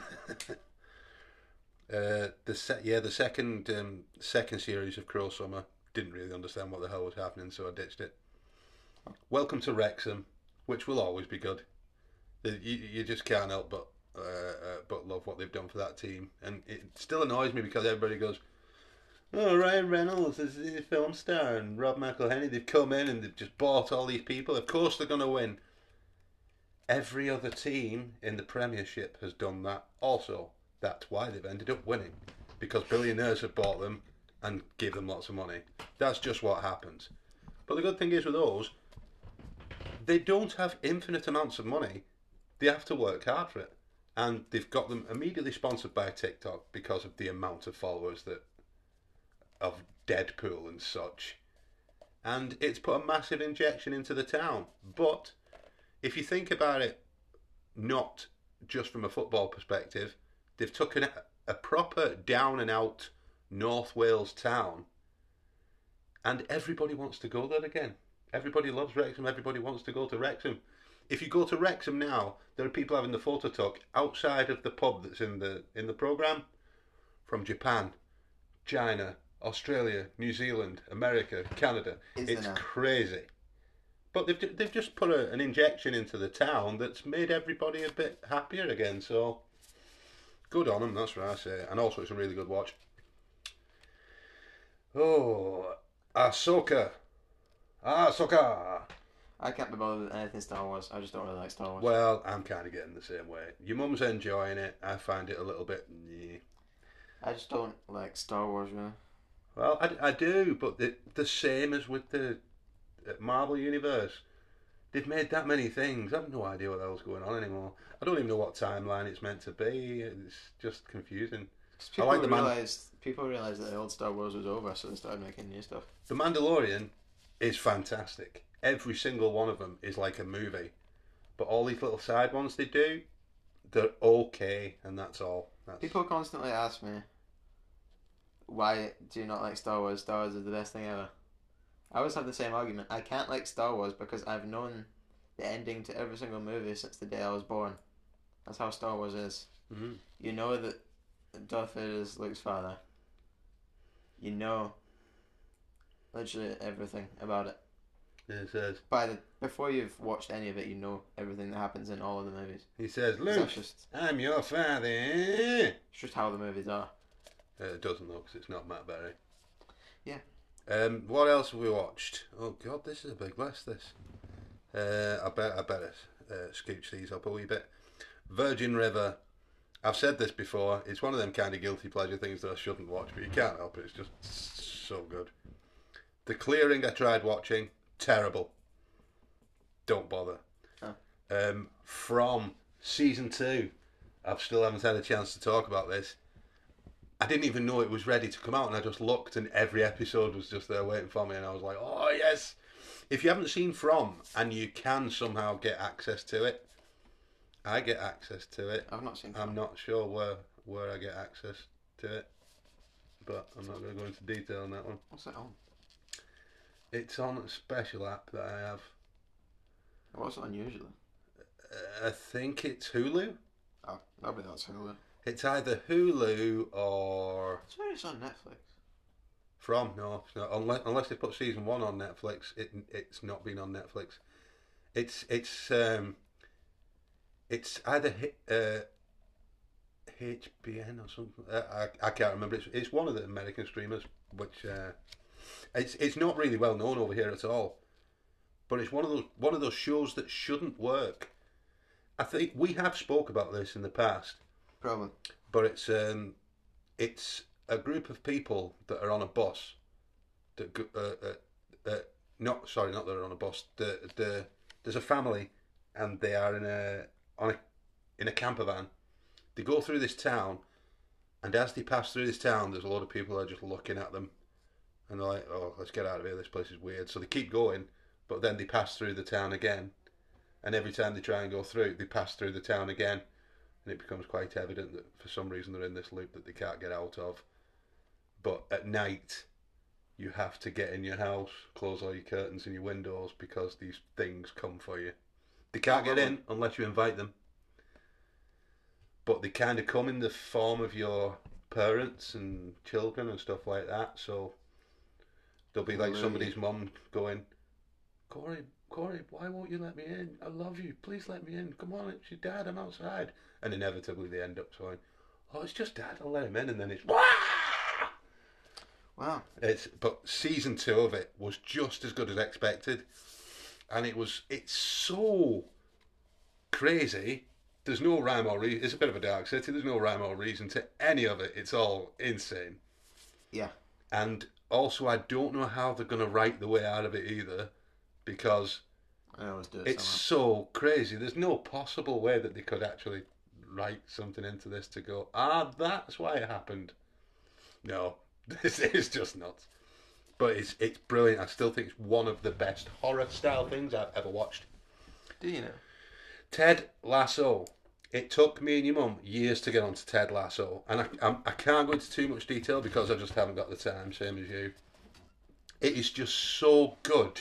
uh, the se- yeah, the second um, second series of Cruel Summer, didn't really understand what the hell was happening, so I ditched it. Welcome to Wrexham, which will always be good. The, you, you just can't help but uh, uh, but love what they've done for that team, and it still annoys me because everybody goes, "Oh, Ryan Reynolds is a film star and Rob McElhenney. They've come in and they've just bought all these people. Of course they're going to win." Every other team in the Premiership has done that also. That's why they've ended up winning. Because billionaires have bought them and give them lots of money. That's just what happens. But the good thing is with those, they don't have infinite amounts of money. They have to work hard for it. And they've got them immediately sponsored by TikTok because of the amount of followers that of Deadpool and such. And it's put a massive injection into the town. But if you think about it, not just from a football perspective, they've taken a, a proper down and out North Wales town, and everybody wants to go there again. Everybody loves Wrexham. Everybody wants to go to Wrexham. If you go to Wrexham now, there are people having the photo talk outside of the pub that's in the in the programme from Japan, China, Australia, New Zealand, America, Canada. Is it's there now? crazy. But they've they've just put a, an injection into the town that's made everybody a bit happier again. So good on them. That's what I say. And also, it's a really good watch. Oh, Ahsoka, Ahsoka. I can't be bothered with anything Star Wars. I just don't really like Star Wars. Well, I'm kind of getting the same way. Your mum's enjoying it. I find it a little bit. Meh. I just don't like Star Wars, really. Well, I, I do, but the the same as with the Marvel Universe. They've made that many things. I have no idea what the hell's going on anymore. I don't even know what timeline it's meant to be. It's just confusing. People I like the Man- realized people realized that the old Star Wars was over, so they started making new stuff. The Mandalorian is fantastic. Every single one of them is like a movie. But all these little side ones they do, they're okay, and that's all. That's... People constantly ask me, why do you not like Star Wars? Star Wars is the best thing ever. I always have the same argument. I can't like Star Wars because I've known the ending to every single movie since the day I was born. That's how Star Wars is. Mm-hmm. You know that Darth Vader is Luke's father. You know literally everything about it. It says, By the before you've watched any of it, you know everything that happens in all of the movies. he says, So Luke, that's just I'm your father. it's just how the movies are. Uh, it doesn't though, because it's not Matt Berry. Yeah. Um, what else have we watched? Oh God, this is a big list. This. Uh, I bet I better uh, scooch these up a wee bit. Virgin River. I've said this before. It's one of them kind of guilty pleasure things that I shouldn't watch, but you can't help it. It's just so good. The Clearing. I tried watching. Terrible. Don't bother. Oh. Um, from season two, I still haven't had a chance to talk about this. I didn't even know it was ready to come out, and I just looked, and every episode was just there waiting for me, and I was like, "Oh yes!" If you haven't seen From, and you can somehow get access to it, I get access to it. I've not seen. I'm not sure where where I get access to it, but I'm not going to go into detail on that one. What's it on? It's on a special app that I have. What's it on usually? Uh, I think it's Hulu. Oh, maybe that's Hulu. It's either Hulu or I swear it's on Netflix. From. No, it's not. Unless unless they put season one on Netflix, it it's not been on Netflix. It's it's um it's either uh H B N or something. Uh, I I can't remember. It's it's one of the American streamers, which uh, it's it's not really well known over here at all. But it's one of those one of those shows that shouldn't work. I think we have spoke about this in the past. Probably. But it's um, it's a group of people that are on a bus. That go- uh, uh, uh, not sorry, not that are on a bus. The the there's a family, and they are in a on a in a camper van. They go through this town, and as they pass through this town, there's a lot of people that are just looking at them, and they're like, "Oh, let's get out of here. This place is weird." So they keep going, but then they pass through the town again, and every time they try and go through, they pass through the town again. And it becomes quite evident that for some reason they're in this loop that they can't get out of. But at night, you have to get in your house, close all your curtains and your windows because these things come for you. They can't get in unless you invite them. But they kind of come in the form of your parents and children and stuff like that. So there'll be like somebody's mum going, Corey, Corey, why won't you let me in? I love you. Please let me in. Come on, it's your dad. I'm outside. And inevitably they end up going, oh, it's just Dad. I'll let him in. And then it's, Wah! Wow. It's but season two of it was just as good as expected, and it was it's so crazy. There's no rhyme or reason. It's a bit of a dark city. There's no rhyme or reason to any of it. It's all insane. Yeah. And also, I don't know how they're going to write the way out of it either, because I always do it it's so crazy. There's no possible way that they could actually write something into this to go, ah, that's why it happened. No, this is just nuts. But it's it's brilliant. I still think it's one of the best horror style things I've ever watched. Do you know? Ted Lasso. It took me and your mum years to get onto Ted Lasso, and I I'm, I can't go into too much detail because I just haven't got the time, same as you. It is just so good.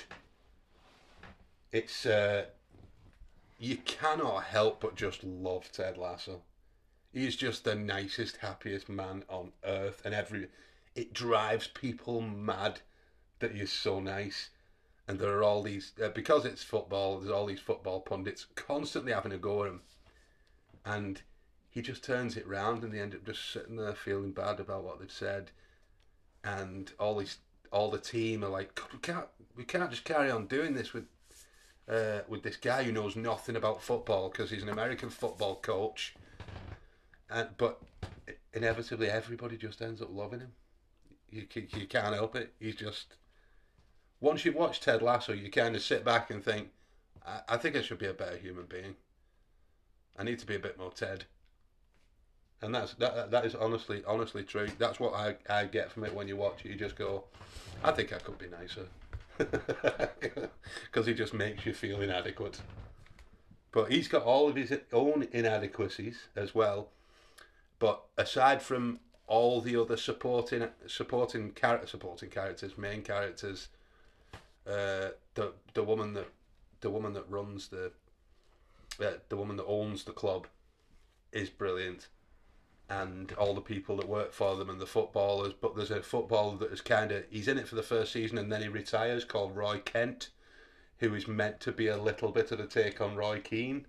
It's uh, you cannot help but just love Ted Lasso. He's just the nicest, happiest man on earth, and every it drives people mad that he's so nice. And there are all these uh, because it's football. There's all these football pundits constantly having a go at him, and he just turns it round, and they end up just sitting there feeling bad about what they've said, and all these all the team are like, God, we can't we can't just carry on doing this with. Uh, with this guy who knows nothing about football because he's an American football coach, and but inevitably everybody just ends up loving him. You you can't help it. He's just once you watch Ted Lasso, you kind of sit back and think, I, I think I should be a better human being. I need to be a bit more Ted, and that's that. That is honestly honestly true. That's what I I get from it when you watch it. You just go, I think I could be nicer. Because he just makes you feel inadequate. But he's got all of his own inadequacies as well. But aside from all the other supporting supporting character supporting characters, main characters, uh, the the woman that the woman that runs the uh, the woman that owns the club is brilliant. And all the people that work for them and the footballers, but there's a footballer that is kind of he's in it for the first season and then he retires called Roy Kent, who is meant to be a little bit of a take on Roy Keane,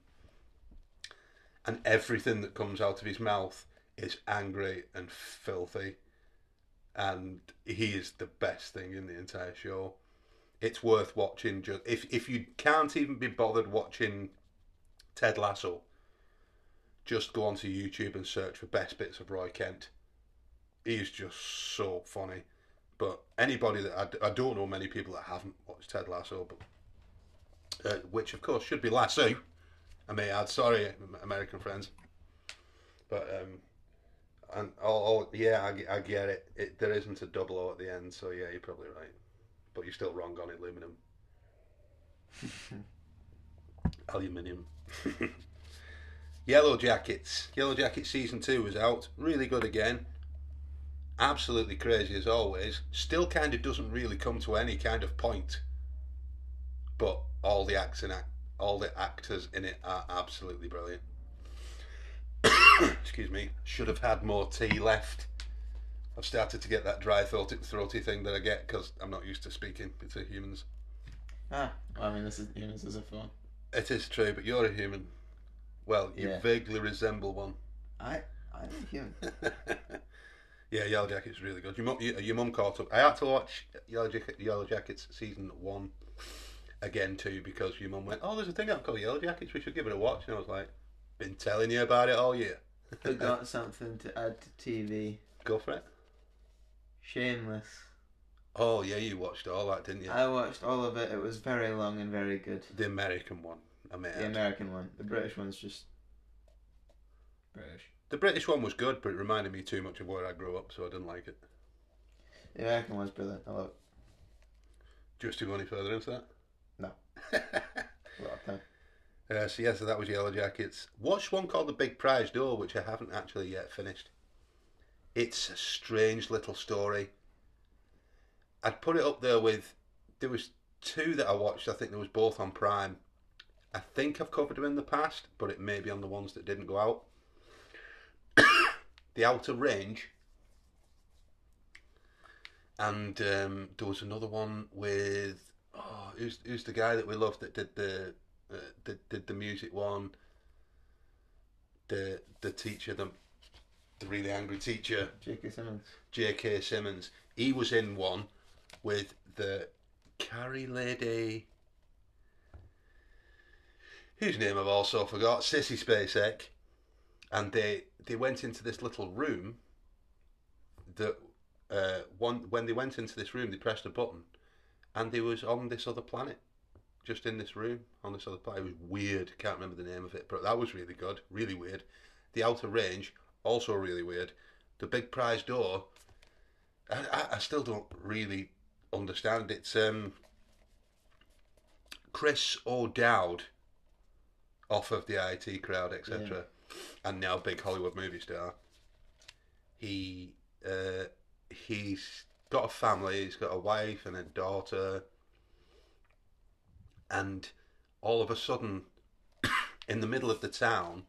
and everything that comes out of his mouth is angry and filthy, and he is the best thing in the entire show. It's worth watching. Just if if you can't even be bothered watching Ted Lasso, just go onto YouTube and search for best bits of Roy Kent. He's just so funny. But anybody that I, I don't know many people that haven't watched Ted Lasso, but uh, which of course should be Lasso. I may add, sorry, American friends. But um, and all, all yeah, I, I get it. it. There isn't a double O at the end, so yeah, you're probably right. But you're still wrong on aluminum. Aluminium. Yellow Jackets. Yellow Jackets season two was out. Really good again. Absolutely crazy as always. Still kind of doesn't really come to any kind of point. But all the acts and act, all the actors in it are absolutely brilliant. Excuse me. Should have had more tea left. I've started to get that dry throaty, throaty thing that I get because I'm not used to speaking to humans. Ah, well, I mean, this is humans is a fun. It is true, but you're a human. Well, you Yeah. vaguely resemble one. I I'm human. Yeah, Yellow Jackets is really good. Your mum, your, your mum caught up. I had to watch Yellow, Jacket, Yellow Jackets season one again too because your mum went, "Oh, there's a thing out called Yellow Jackets. We should give it a watch." And I was like, "Been telling you about it all year." Forgot something to add to T V. Go for it. Shameless. Oh yeah, you watched all that, didn't you? I watched all of it. It was very long and very good. The American one, I mean. The American one. The British one's just British. The British one was good, but it reminded me too much of where I grew up, so I didn't like it. The American one's brilliant. I love it. Just to go any further into that? No. A lot of time. Uh, so yeah, so that was Yellow Jackets. Watched one called The Big Prize Door, which I haven't actually yet finished. It's a strange little story. I'd put it up there with, there was two that I watched, I think there was both on Prime. I think I've covered them in the past, but it may be on the ones that didn't go out. The Outer Range, and um, there was another one with oh, who's who's the guy that we loved that did the uh, did, did the music one, the the teacher, the the really angry teacher, J K. Simmons. J K. Simmons. He was in one with the Carrie lady, whose name I've also forgot, Sissy Spacek. And they, they went into this little room that uh, one when they went into this room, they pressed a button and they was on this other planet, just in this room on this other planet. It was weird. Can't remember the name of it, but that was really good, really weird. The Outer Range, also really weird. The Big Prize Door, I, I, I still don't really understand. It's um, Chris O'Dowd off of the I T Crowd, et cetera. Yeah. And now big Hollywood movie star. He uh, he's got a family. He's got a wife and a daughter. And all of a sudden, in the middle of the town,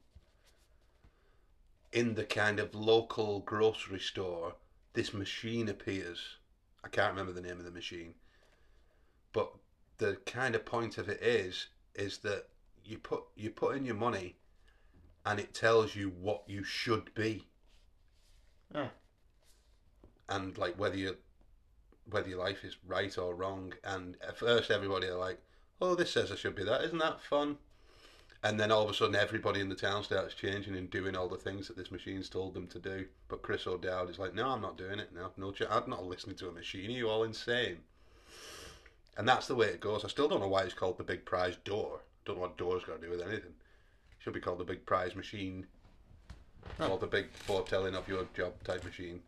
in the kind of local grocery store, this machine appears. I can't remember the name of the machine, but the kind of point of it is is that you put you put in your money. And it tells you what you should be. Oh. And like whether you whether your life is right or wrong. And at first everybody are like, oh, this says I should be that. Isn't that fun? And then all of a sudden everybody in the town starts changing and doing all the things that this machine's told them to do. But Chris O'Dowd is like, no, I'm not doing it. No, no, I'm not listening to a machine. Are you all insane? And that's the way it goes. I still don't know why it's called the Big Prize Door. Don't know what door's got to do with anything. Should be called the Big Prize Machine, oh. Or the Big Foretelling of Your Job type machine.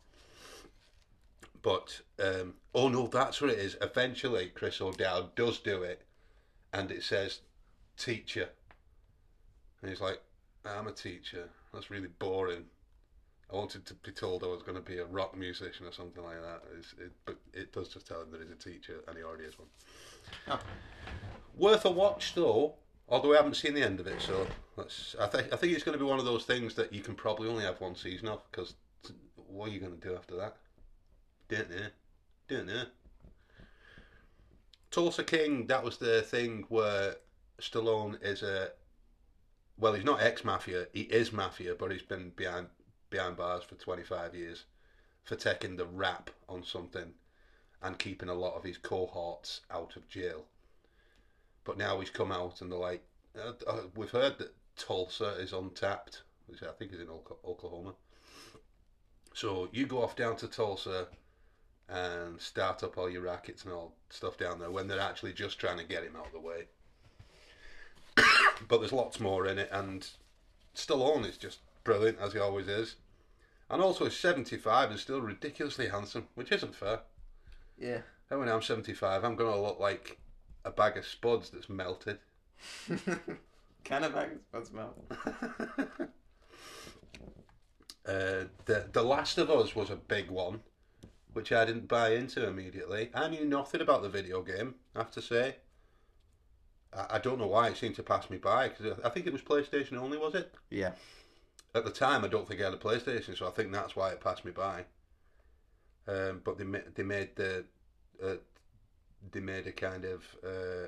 But um, oh no, that's what it is. Eventually, Chris O'Dowd does do it, and it says teacher, and he's like, "I'm a teacher. That's really boring. I wanted to be told I was going to be a rock musician or something like that." It's, it, but it does just tell him that he's a teacher, and he already is one. Oh. Worth a watch, though. Although we haven't seen the end of it, so let's. I think I think it's going to be one of those things that you can probably only have one season of, because what are you going to do after that? Don't know. Don't know. Tulsa King, that was the thing where Stallone is a. Well, he's not ex-mafia. He is mafia, but he's been behind behind bars for twenty-five years for taking the rap on something and keeping a lot of his cohorts out of jail. But now he's come out and they're like, uh, uh, we've heard that Tulsa is untapped, which I think is in Oklahoma. So you go off down to Tulsa and start up all your rackets and all stuff down there when they're actually just trying to get him out of the way. But there's lots more in it, and Stallone is just brilliant, as he always is. And also he's seventy-five and still ridiculously handsome, which isn't fair. Yeah. And when I'm seventy-five, I'm going to look like a bag of spuds that's melted. Can a bag of spuds melted? uh, the The Last of Us was a big one, which I didn't buy into immediately. I knew nothing about the video game, I have to say. I, I don't know why it seemed to pass me by, because I think it was PlayStation only, was it? Yeah. At the time, I don't think I had a PlayStation, so I think that's why it passed me by. Um, but they ma- they made the uh, they made a kind of uh,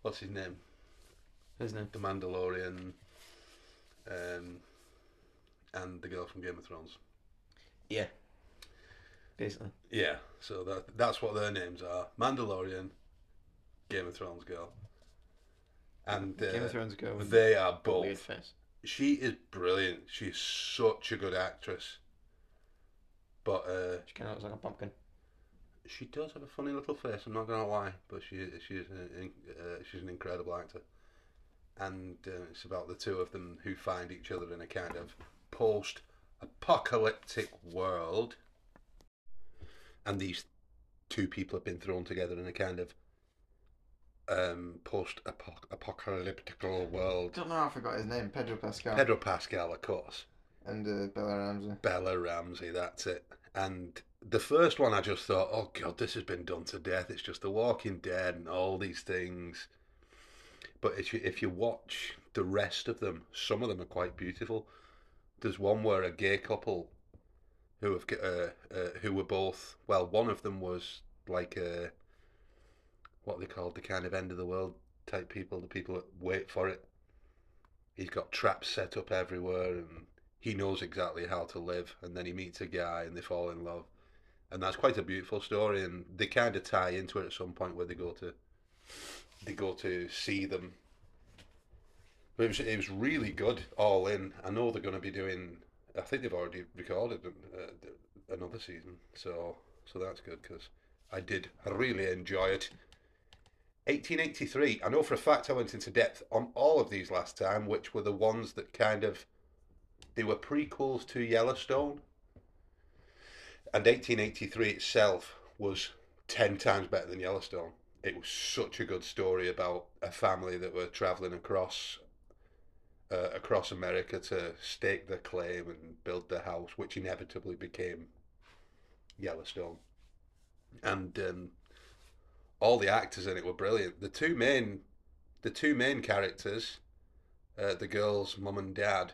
what's his name? His name. The Mandalorian, um, and the girl from Game of Thrones. Yeah. Basically. Yeah, so that that's what their names are: Mandalorian, Game of Thrones girl, and uh, Game of Thrones girl. With they are the weird both. face. She is brilliant. She's such a good actress. But uh, She kind of looks like a pumpkin. she does have a funny little face. I'm not gonna lie, but she she's an, uh, she's an incredible actor. And uh, it's about the two of them who find each other in a kind of post-apocalyptic world. And these two people have been thrown together in a kind of um, post-apocalyptic world. I don't know. I forgot his name. Pedro Pascal. Pedro Pascal, of course. And uh, Bella Ramsey. Bella Ramsey, that's it. And the first one, I just thought, oh God, this has been done to death. It's just The Walking Dead and all these things. But if you, if you watch the rest of them, some of them are quite beautiful. There's one where a gay couple who have uh, uh, who were both, well, one of them was like a, what they called the kind of end of the world type people, the people that wait for it. He's got traps set up everywhere and he knows exactly how to live, and then he meets a guy and they fall in love. And that's quite a beautiful story, and they kind of tie into it at some point where they go to they go to see them. But it was, it was really good all in. I know they're going to be doing, I think they've already recorded uh, another season, so so that's good because I did really enjoy it. eighteen eighty-three, I know for a fact I went into depth on all of these last time, which were the ones that kind of, they were prequels to Yellowstone. And eighteen eighty-three itself was ten times better than Yellowstone. It was such a good story about a family that were travelling across uh, across America to stake their claim and build their house, which inevitably became Yellowstone. And um, all the actors in it were brilliant. The two main, the two main characters, uh, the girl's mum and dad,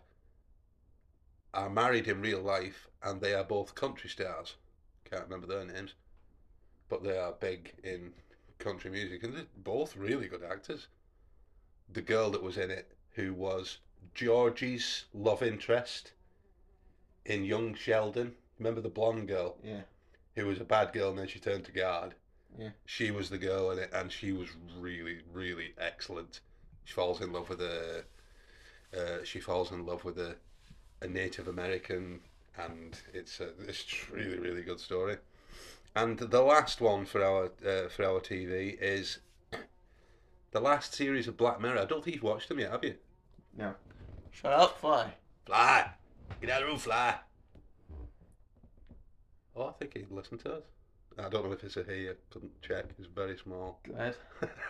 are married in real life, and they are both country stars. Can't remember their names, but they are big in country music, and they're both really good actors. The girl that was in it, who was Georgie's love interest in Young Sheldon, remember the blonde girl? Yeah. Who was a bad girl and then she turned to guard. Yeah. She was the girl in it, and she was really, really excellent. She falls in love with a. Uh, she falls in love with a, a Native American, and it's a it's really, really good story. And the last one for our uh, for our T V is the last series of Black Mirror. I don't think you've watched them yet, have you? No. Shut up, Fly. Fly, get out of the room, Fly. Oh, I think he'd listen to us. I don't know if it's a he. I couldn't check. It's very small. Go ahead.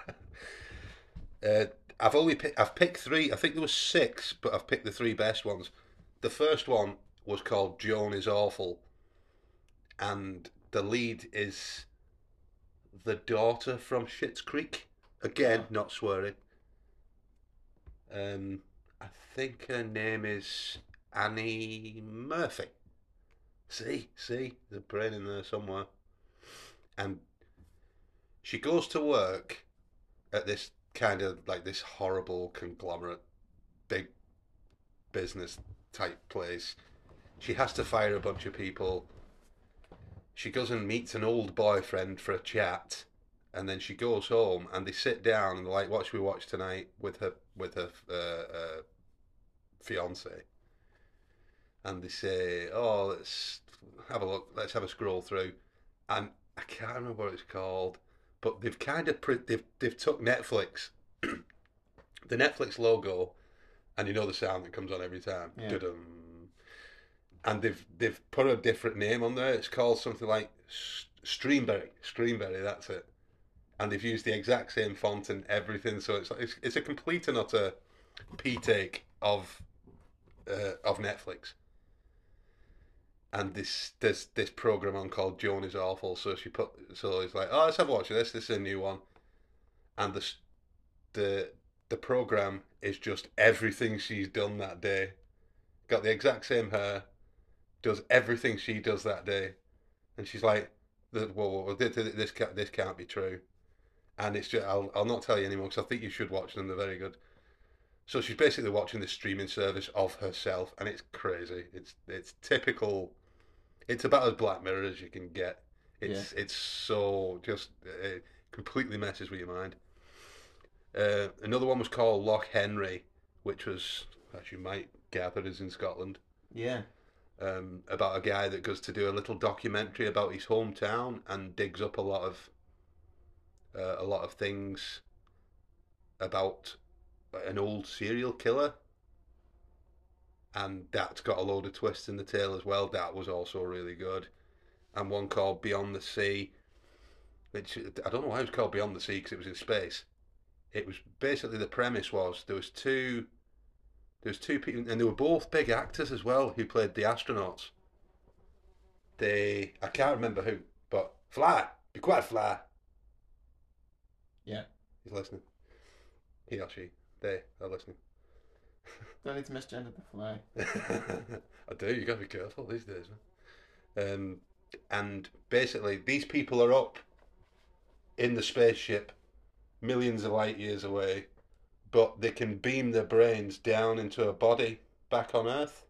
uh, I've only pick, I've picked three. I think there was six, but I've picked the three best ones. The first one was called Joan is Awful, and the lead is the daughter from Schitt's Creek. Again, not swearing. Um, I think her name is Annie Murphy. See, see, there's a brain in there somewhere. And she goes to work at this kind of like this horrible conglomerate, big business type place. She has to fire a bunch of people. She goes and meets an old boyfriend for a chat, and then she goes home and they sit down and they're like, what should we watch tonight with her with her uh, uh, fiance? And they say, oh, let's have a look, let's have a scroll through. And I can't remember what it's called, but they've kind of, pre- they've, they've took Netflix, the Netflix logo, and you know the sound that comes on every time. Yeah. Da-dum. And they've they've put a different name on there. It's called something like Streamberry. Streamberry, that's it. And they've used the exact same font and everything, so it's like, it's, it's a complete and utter p-take of uh, of Netflix. And this this this program on called Joan is Awful. So she put so it's like, oh, let's have a watch of this. This is a new one, and the the the program is just everything she's done that day. Got the exact same hair, does everything she does that day, and she's like, whoa, whoa, whoa, this this can't this can't be true. and it's just I'll I'll not tell you anymore because I think you should watch them. They're very good. So she's basically watching the streaming service of herself, and it's crazy. It's it's typical. It's about as Black Mirror as you can get. It's yeah. It's so just it completely messes with your mind. Uh, another one was called Loch Henry, which was, as you might gather, is in Scotland. Yeah. Um, about a guy that goes to do a little documentary about his hometown and digs up a lot of uh, a lot of things about an old serial killer, and that's got a load of twists in the tail as well. That was also really good. And one called Beyond the Sea, which I don't know why it was called Beyond the Sea because it was in space. It was basically the premise was there was two there was two people and they were both big actors as well who played the astronauts. They I can't remember who, but Fly, be quiet, Fly. Yeah, he's listening. He or she, they are listening. Don't need to misgender the Fly. I do. You got to be careful these days, man. Um, and basically, these people are up in the spaceship, millions of light years away, but they can beam their brains down into a body back on Earth,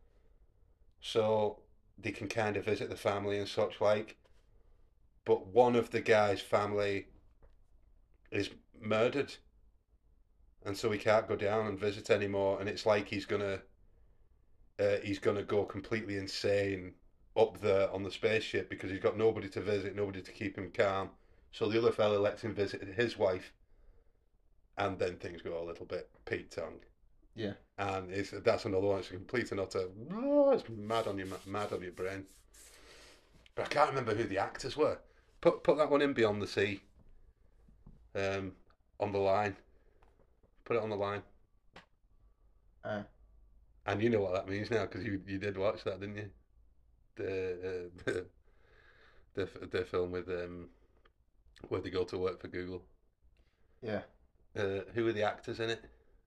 so they can kind of visit the family and such like. But one of the guy's family is murdered, and so he can't go down and visit anymore. And it's like he's gonna, uh, he's gonna go completely insane up there on the spaceship because he's got nobody to visit, nobody to keep him calm. So the other fella lets him visit his wife, and then things go a little bit Pete tongue. Yeah, and it's that's another one. It's a complete and utter. Oh, it's mad on your mad on your brain. But I can't remember who the actors were. Put put that one in Beyond the Sea. Um, on the line. Put it on the line. Uh. And you know what that means now because you you did watch that, didn't you? The uh, the, the the film with um where they go to work for Google. Yeah. Uh, who were the actors in it?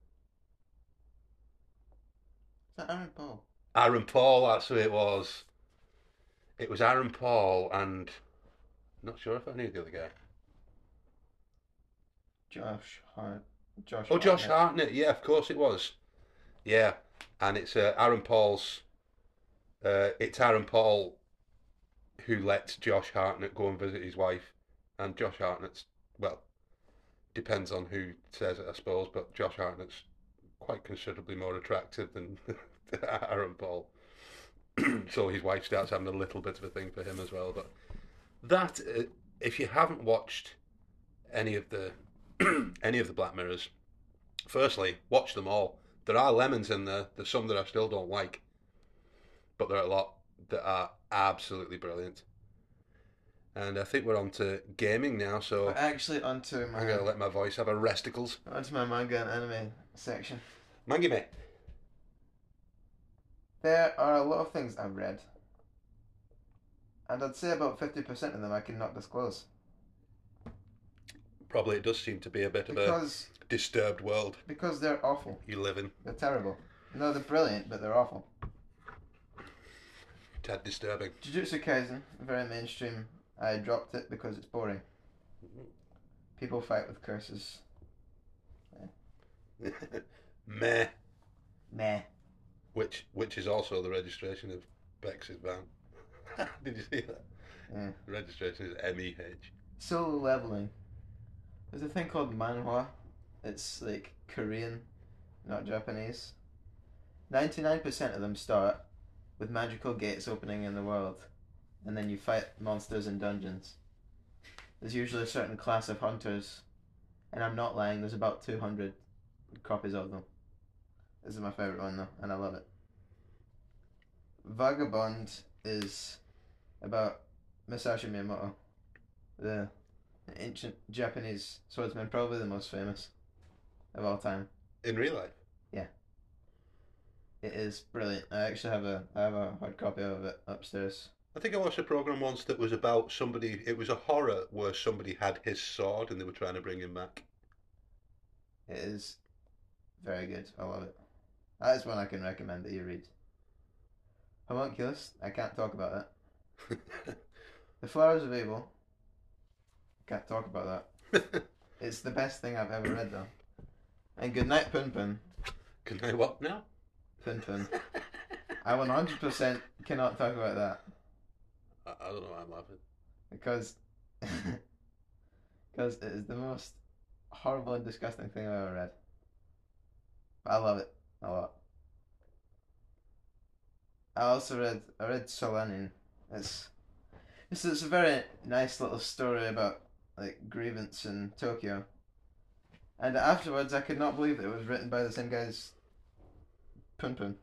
Is that Aaron Paul? Aaron Paul, that's who it was. It was Aaron Paul and I'm not sure if I knew the other guy. Josh Hart. Josh. Oh, Josh Hartnett. Hartnett. Yeah, of course it was. Yeah, and it's uh, Aaron Paul's. Uh, it's Aaron Paul who lets Josh Hartnett go and visit his wife, and Josh Hartnett's well, depends on who says it, I suppose, but Josh Hartnett's quite considerably more attractive than Aaron Paul. So his wife starts having a little bit of a thing for him as well. But that, uh, if you haven't watched any of the any of the Black Mirrors, firstly, watch them all. There are lemons in there. There's some that I still don't like, but there are a lot that are absolutely brilliant. And I think we're on to gaming now, so... We're actually onto my... I'm going to let my voice have a resticles. Onto my manga and anime section. Manga me. There are a lot of things I've read. And I'd say about fifty percent of them I cannot disclose. Probably it does seem to be a bit because, of a disturbed world. Because they're awful. You live in. They're terrible. No, they're brilliant, but they're awful. Tad disturbing. Jujutsu Kaisen, very mainstream. I dropped it because it's boring. People fight with curses. Yeah. Meh. Meh. Which which is also the registration of Bex's band. Did you see that? Yeah. The registration is M E H. Solo leveling. There's a thing called manhwa. It's like Korean, not Japanese. ninety-nine percent of them start with magical gates opening in the world, and then you fight monsters in dungeons. There's usually a certain class of hunters, and I'm not lying, there's about two hundred copies of them. This is my favourite one though, and I love it. Vagabond is about Masashi Miyamoto, the ancient Japanese swordsman, probably the most famous of all time. In real life? Yeah. It is brilliant. I actually have a I have a hard copy of it upstairs. I think I watched a program once that was about somebody. It was a horror where somebody had his sword and they were trying to bring him back. It is very good. I love it. That is one I can recommend that you read. Homunculus. I can't talk about that. The Flowers of Evil. Can't talk about that. It's the best thing I've ever read, though. And Goodnight Pun Pun. Can I what now? Pun Pun. I one hundred percent cannot talk about that. I, I don't know why I'm laughing. Because... Because it is the most horrible and disgusting thing I've ever read. But I love it a lot. I also read... I read Solanin. It's... It's, it's a very nice little story about, like, grievance in Tokyo. And afterwards, I could not believe that it was written by the same guy as Pun Pun.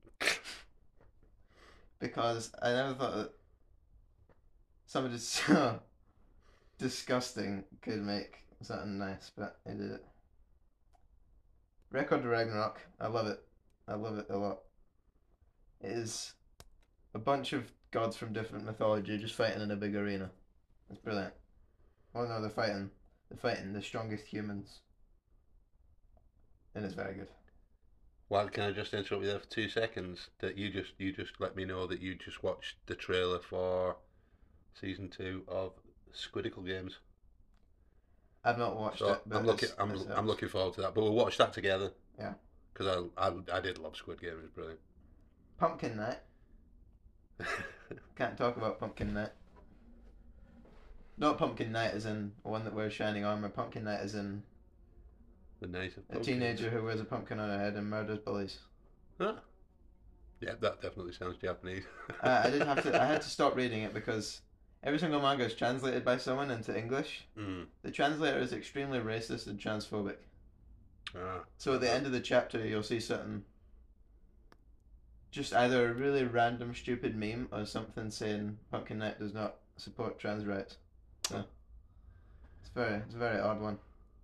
Because I never thought that somebody so disgusting could make something nice, but he did it. Record of Ragnarok. I love it. I love it a lot. It is a bunch of gods from different mythology just fighting in a big arena. It's brilliant. Oh no, they're fighting. They're fighting the strongest humans. And it's very good. Well, can I just interrupt you there for two seconds? That you just you just let me know that you just watched the trailer for season two of Squidical Games. I've not watched So it, but I'm looking it's- I'm it's- I'm looking forward to that. But we'll watch that together. Yeah. Because I, I I did love Squid Game. It was brilliant. Pumpkin Night. Can't talk about Pumpkin Night. Not Pumpkin Night as in one that wears shining armor. Pumpkin Night as in The night of a pumpkins. teenager who wears a pumpkin on her head and murders bullies. Huh? Yeah, that definitely sounds Japanese. uh, I did have to. I had to stop reading it because every single manga is translated by someone into English. Mm. The translator is extremely racist and transphobic. Ah. So at the end of the chapter, you'll see something. Just either a really random stupid meme or something saying Pumpkin Night does not support trans rights. So it's very, it's a very odd one.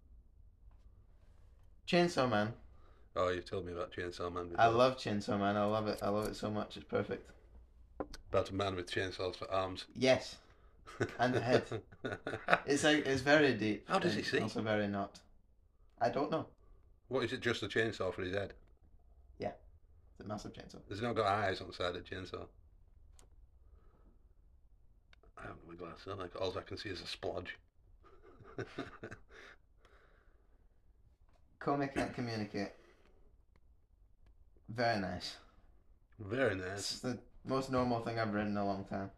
Chainsaw Man. Oh, you've told me about Chainsaw Man before. I love Chainsaw Man. I love it. I love it so much. It's perfect. About a man with chainsaws for arms. Yes, and the head. It's like it's very deep. How does he and see? Also very not. I don't know. What is it? Just a chainsaw for his head? It's a massive chainsaw. Has he not got eyes on the side of the chainsaw? I haven't got my glasses on. Like, all I can see is a splodge. Comic Can't Communicate. Very nice. Very nice. It's the most normal thing I've read in a long time.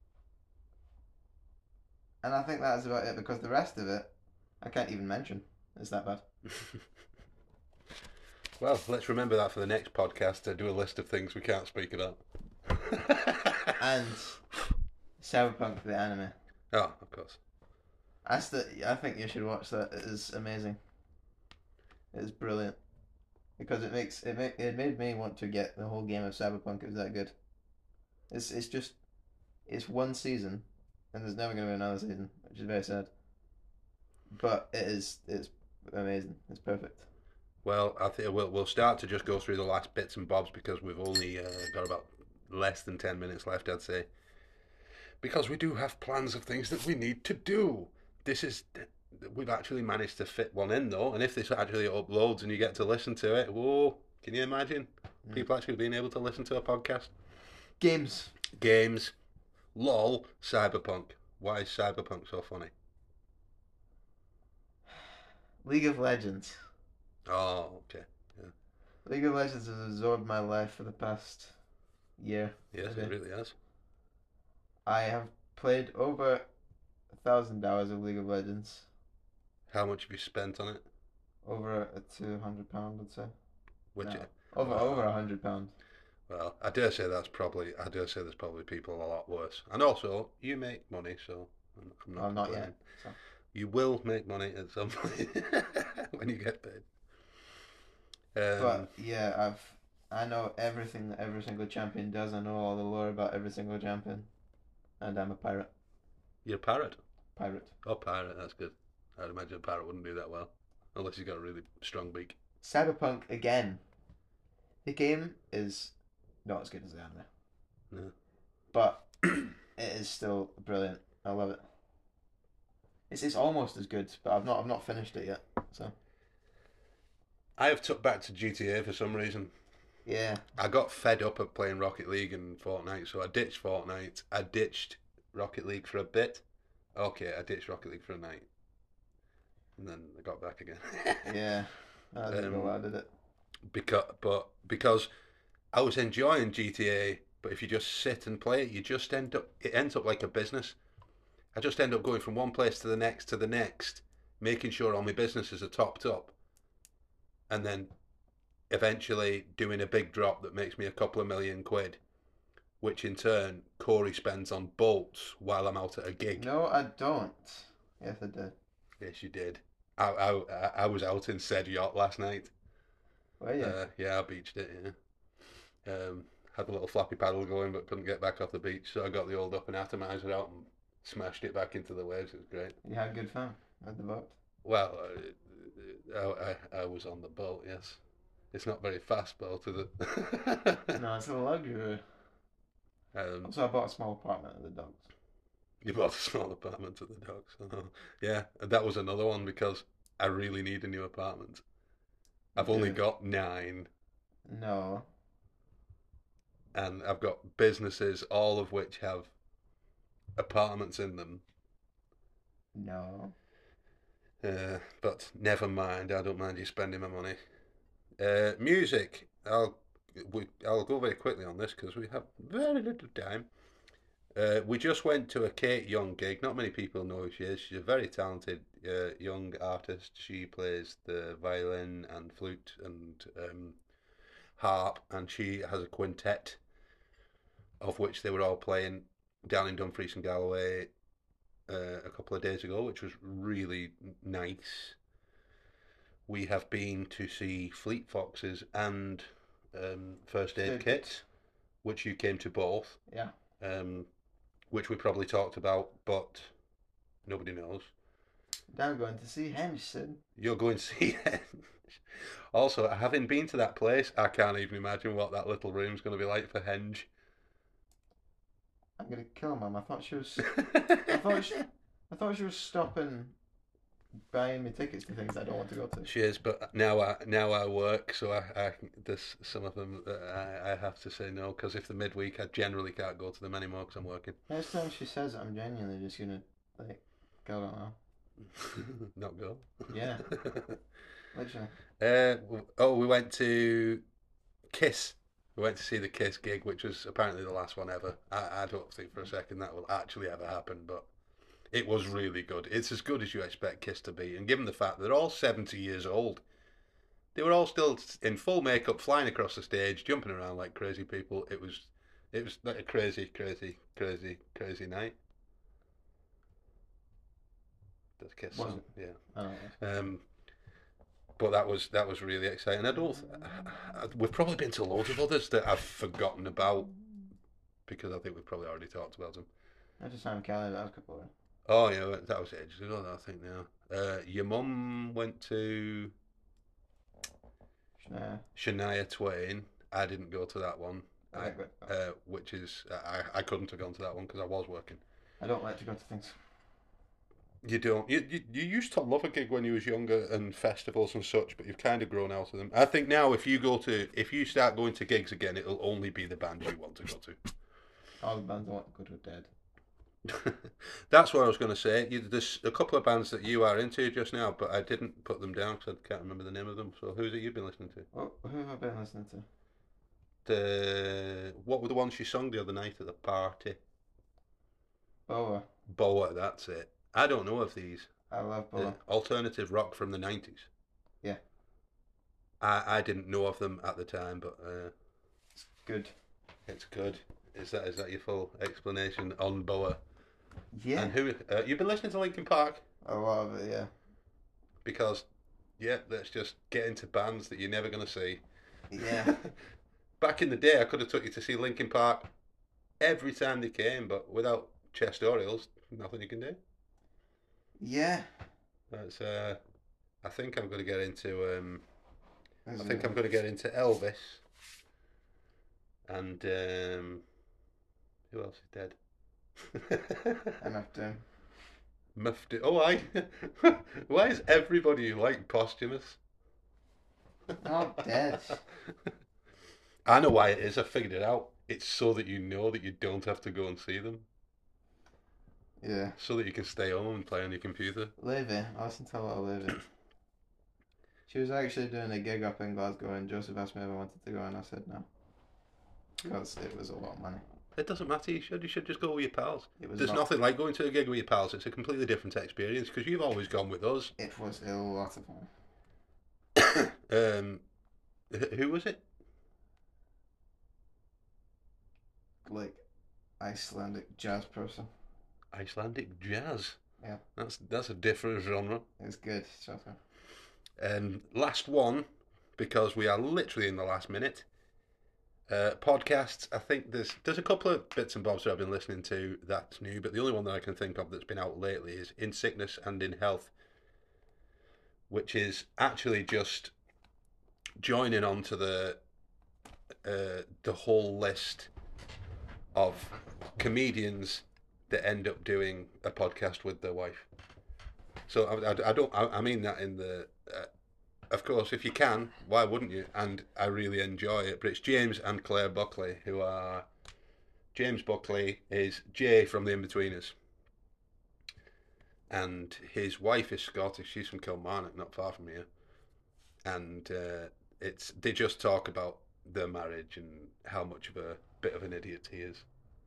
And I think that's about it because the rest of it, I can't even mention. It's that bad. Well, let's remember that for the next podcast to do a list of things we can't speak about. And Cyberpunk the anime. Oh, of course. I st- I think you should watch that. It is amazing. It is brilliant. Because it makes it make it made me want to get the whole game of Cyberpunk. It was that good. It's it's just it's one season, and there's never gonna be another season, which is very sad. But it is it's amazing. It's perfect. Well, I think we'll we'll start to just go through the last bits and bobs because we've only uh, got about less than ten minutes left, I'd say. Because we do have plans of things that we need to do. This is we've actually managed to fit one in though, and if this actually uploads and you get to listen to it, whoa! Can you imagine Mm. people actually being able to listen to a podcast? Games. Games, lol, Cyberpunk. Why is Cyberpunk so funny? League of Legends. Oh, okay. League of Legends has absorbed my life for the past year. Yes, Okay. it really has. I have played over a thousand hours of League of Legends. How much have you spent on it? Over a two hundred pound, I'd say. Which, No. Over Wow. over a hundred pound. well, I dare say that's probably. I dare say there's probably people a lot worse. And also, you make money, so I'm, I'm not. Oh, not complaining. yet. So. You will make money at some point when you get paid. Um, But yeah, I've I know everything that every single champion does. I know all the lore about every single champion, and I'm a pirate. you're a parrot. Pirate. Oh, pirate. That's good. I'd imagine a parrot wouldn't do that well, unless he's got a really strong beak. Cyberpunk again. The game is not as good as the anime. No. But it is still brilliant. I love it. It's it's almost as good, but I've not I've not finished it yet. So I have took back to G T A for some reason. yeah, I got fed up of playing Rocket League and Fortnite, so I ditched Fortnite. I ditched Rocket League for a bit. Okay, I ditched Rocket League for a night. and then I got back again. Yeah, that didn't go um, well, did it? because but because I was enjoying G T A, but if you just sit and play it, you just end up it ends up like a business. I just end up going from one place to the next to the next, making sure all my businesses are topped up, and then eventually doing a big drop that makes me a couple of million quid, which in turn Corey spends on bolts while I'm out at a gig. No, I don't. Yes, I did. Yes, you did. I I, I was out in said yacht last night. Were you? Uh, yeah, I beached it. Yeah, um, had a little flappy paddle going, but couldn't get back off the beach, so I got the old up and atomizer out and smashed it back into the waves. It was great. You had good fun at the boat. Well, uh, I, I I was on the boat. Yes, it's not very fast boat, is it? No, it's a luxury. um, Also, I bought a small apartment at the docks. You bought a small apartment at the docks. Oh, yeah, and that was another one because I really need a new apartment. I've only Good. got nine, No. and I've got businesses, all of which have apartments in them. No. Uh, but never mind. I don't mind you spending my money. Uh, music. I'll we, I'll go very quickly on this because we have very little time. Uh, we just went to a Kate Young gig. Not many people know who she is. She's a very talented uh, young artist. She plays the violin and flute and um, harp, and she has a quintet, of which they were all playing down in Dumfries and Galloway uh, a couple of days ago, which was really nice. We have been to see Fleet Foxes and um, First Aid Good. Kit, which you came to both. Yeah. Um, which we probably talked about, but nobody knows. I'm going to see Henson. You're going to see it. Also, having been to that place, I can't even imagine what that little room's going to be like for Henge. I'm gonna kill Mum. I thought she was. I thought she. I thought she was stopping buying me tickets to things I don't want to go to. She is, but now I now I work, so I, I there's some of them that I, I have to say no because if the midweek, I generally can't go to them anymore because I'm working. Next time she says it, I'm genuinely just gonna like go on now. Not go. Yeah. Literally. Uh, oh, we went to Kiss. We went to see the Kiss gig, which was apparently the last one ever. I, I don't think for a second that will actually ever happen, but it was really good. It's as good as you expect Kiss to be. And given the fact that they're all seventy years old, they were all still in full makeup, flying across the stage, jumping around like crazy people. It was, it was like a crazy, crazy, crazy, crazy night. That's Kiss Was song, it? yeah. I don't know. Um, but that was that was really exciting. I don't. I, we've probably been to loads of others that I've forgotten about because I think we've probably already talked about them. I just Simon Kelly. That was a couple of. Oh yeah, that was ages ago. I think now. Uh, your mum went to Shania. Shania Twain. I didn't go to that one. I, I, like that. uh, which is I, I couldn't have gone to that one because I was working. I don't like to go to things. You don't. You, you you used to love a gig when you was younger and festivals and such, but you've kind of grown out of them. I think now if you go to if you start going to gigs again, it'll only be the bands you want to go to. All the bands I want to go to are dead. That's what I was going to say. You, there's a couple of bands that you are into just now, but I didn't put them down because I can't remember the name of them. So who's it you've been listening to? What, who have I been listening to? The what were the ones you sung the other night at the party? Boa. Boa, that's it. I don't know of these. I love Boa. The alternative rock from the nineties. Yeah. I I didn't know of them at the time, but uh, It's good. it's good. Is that is that your full explanation on Boa? Yeah. And who uh, you've been listening to Linkin Park? A lot of it, yeah. Because yeah, let's just get into bands that you're never going to see. Yeah. Back in the day, I could have took you to see Linkin Park every time they came, but without Chestorials, nothing you can do. Yeah. That's uh, I think I'm going to get into um, I Isn't think it? I'm going to get into Elvis. And um, who else is dead? Enough to. Mufti. Oh, I. Why is everybody like posthumous? Not dead. I know why it is. I figured it out. It's so that you know that you don't have to go and see them. Yeah. So that you can stay home and play on your computer. Levy. I listened to a lot of Levy. She was actually doing a gig up in Glasgow, and Joseph asked me if I wanted to go, and I said no. Because it was a lot of money. It doesn't matter. You should. You should just go with your pals. It was There's not, nothing like going to a gig with your pals. It's a completely different experience because you've always gone with us. It was a lot of fun. um, who was it? Like Icelandic jazz person. Icelandic jazz. Yeah. That's that's a different genre. It's good. So far. Um, last one, because we are literally in the last minute. Uh, podcasts. I think there's there's a couple of bits and bobs that I've been listening to that's new, but the only one that I can think of that's been out lately is In Sickness and in Health, which is actually just joining onto the uh, the whole list of comedians that end up doing a podcast with their wife. So I, I, I don't I, I mean that in the uh, of course, if you can, why wouldn't you? And I really enjoy it. But it's James and Claire Buckley, who are... James Buckley is Jay from The Inbetweeners. And his wife is Scottish. She's from Kilmarnock, not far from here. And uh, it's they just talk about their marriage and how much of a bit of an idiot he is.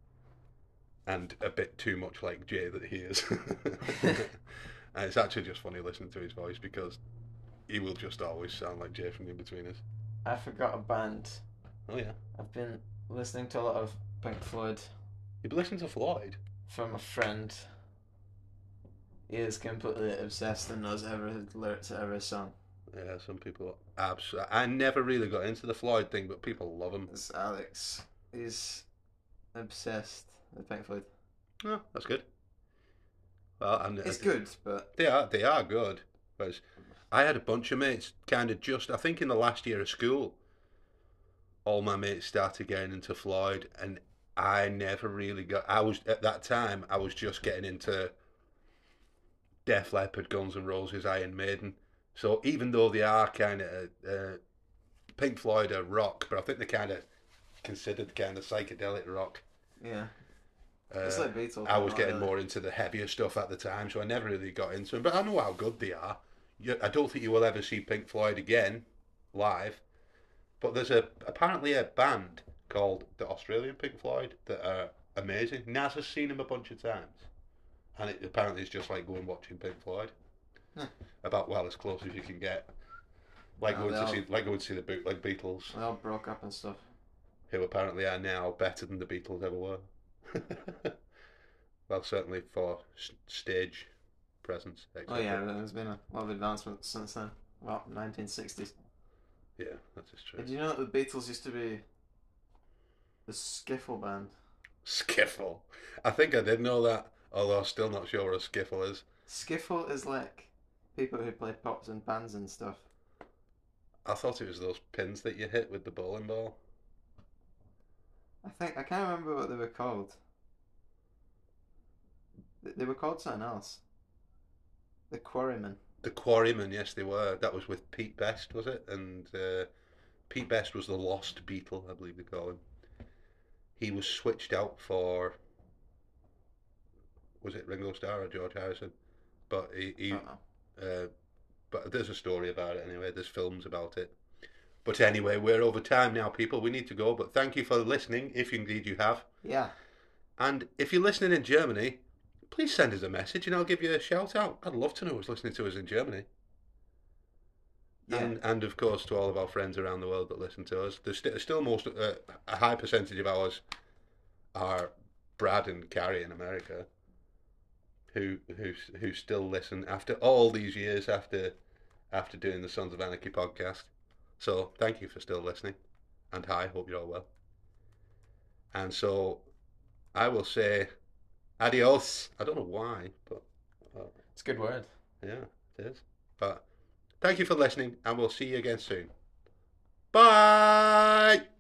And a bit too much like Jay that he is. And it's actually just funny listening to his voice because... he will just always sound like Jay from The Inbetweeners. I forgot a band. Oh, yeah. I've been listening to a lot of Pink Floyd. You've been listening to Floyd? From a friend. He is completely obsessed and knows every lyrics to every song. Yeah, some people absolutely... I never really got into the Floyd thing, but people love him. It's Alex. He's obsessed with Pink Floyd. Oh, that's good. Well, and It's good, but... They are, they are good. But I had a bunch of mates kind of just, I think in the last year of school, all my mates started getting into Floyd, and I never really got, I was, at that time, I was just getting into Def Leppard, Guns N' Roses, Iron Maiden. So even though they are kind of, uh, Pink Floyd are rock, but I think they're kind of considered kind of psychedelic rock. Yeah. Uh, it's like Beatles. I was getting really. more into the heavier stuff at the time, so I never really got into them. But I know how good they are. You, I don't think you will ever see Pink Floyd again live. But there's a apparently a band called the Australian Pink Floyd that are amazing. Naz has seen them a bunch of times, and it apparently it's just like going watching Pink Floyd. Huh. About well as close as you can get. Like No, going to all, see like going to see the bootleg Beatles. They all broke up and stuff. Who apparently are now better than the Beatles ever were. Well, certainly for s- stage presence. et Oh cetera. yeah, there's been a lot of advancements since then. Well, nineteen sixties. Yeah, that is true. Did you know that the Beatles used to be the skiffle band? Skiffle. I think I did know that, although I'm still not sure what a skiffle is. Skiffle is like people who play pops and pans and stuff. I thought it was those pins that you hit with the bowling ball. I think I can't remember what they were called. They were called something else. The Quarrymen. The Quarrymen, yes, they were. That was with Pete Best, was it? And uh, Pete Best was the Lost Beatle, I believe they call him. He was switched out for, was it Ringo Starr or George Harrison? But he, he I don't know. uh, but there's a story about it anyway. There's films about it. But anyway, we're over time now, people. We need to go. But thank you for listening, if indeed you have. Yeah. And if you're listening in Germany, please send us a message and I'll give you a shout out. I'd love to know who's listening to us in Germany. Yeah. And, and of course, to all of our friends around the world that listen to us. There's st- still most uh, a high percentage of ours are Brad and Carrie in America, who who who still listen after all these years after after doing the Sons of Anarchy podcast. So thank you for still listening, and hi, hope you're all well. And so I will say adios. I don't know why, but uh, It's a good word. yeah, it is. But thank you for listening, and we'll see you again soon. Bye!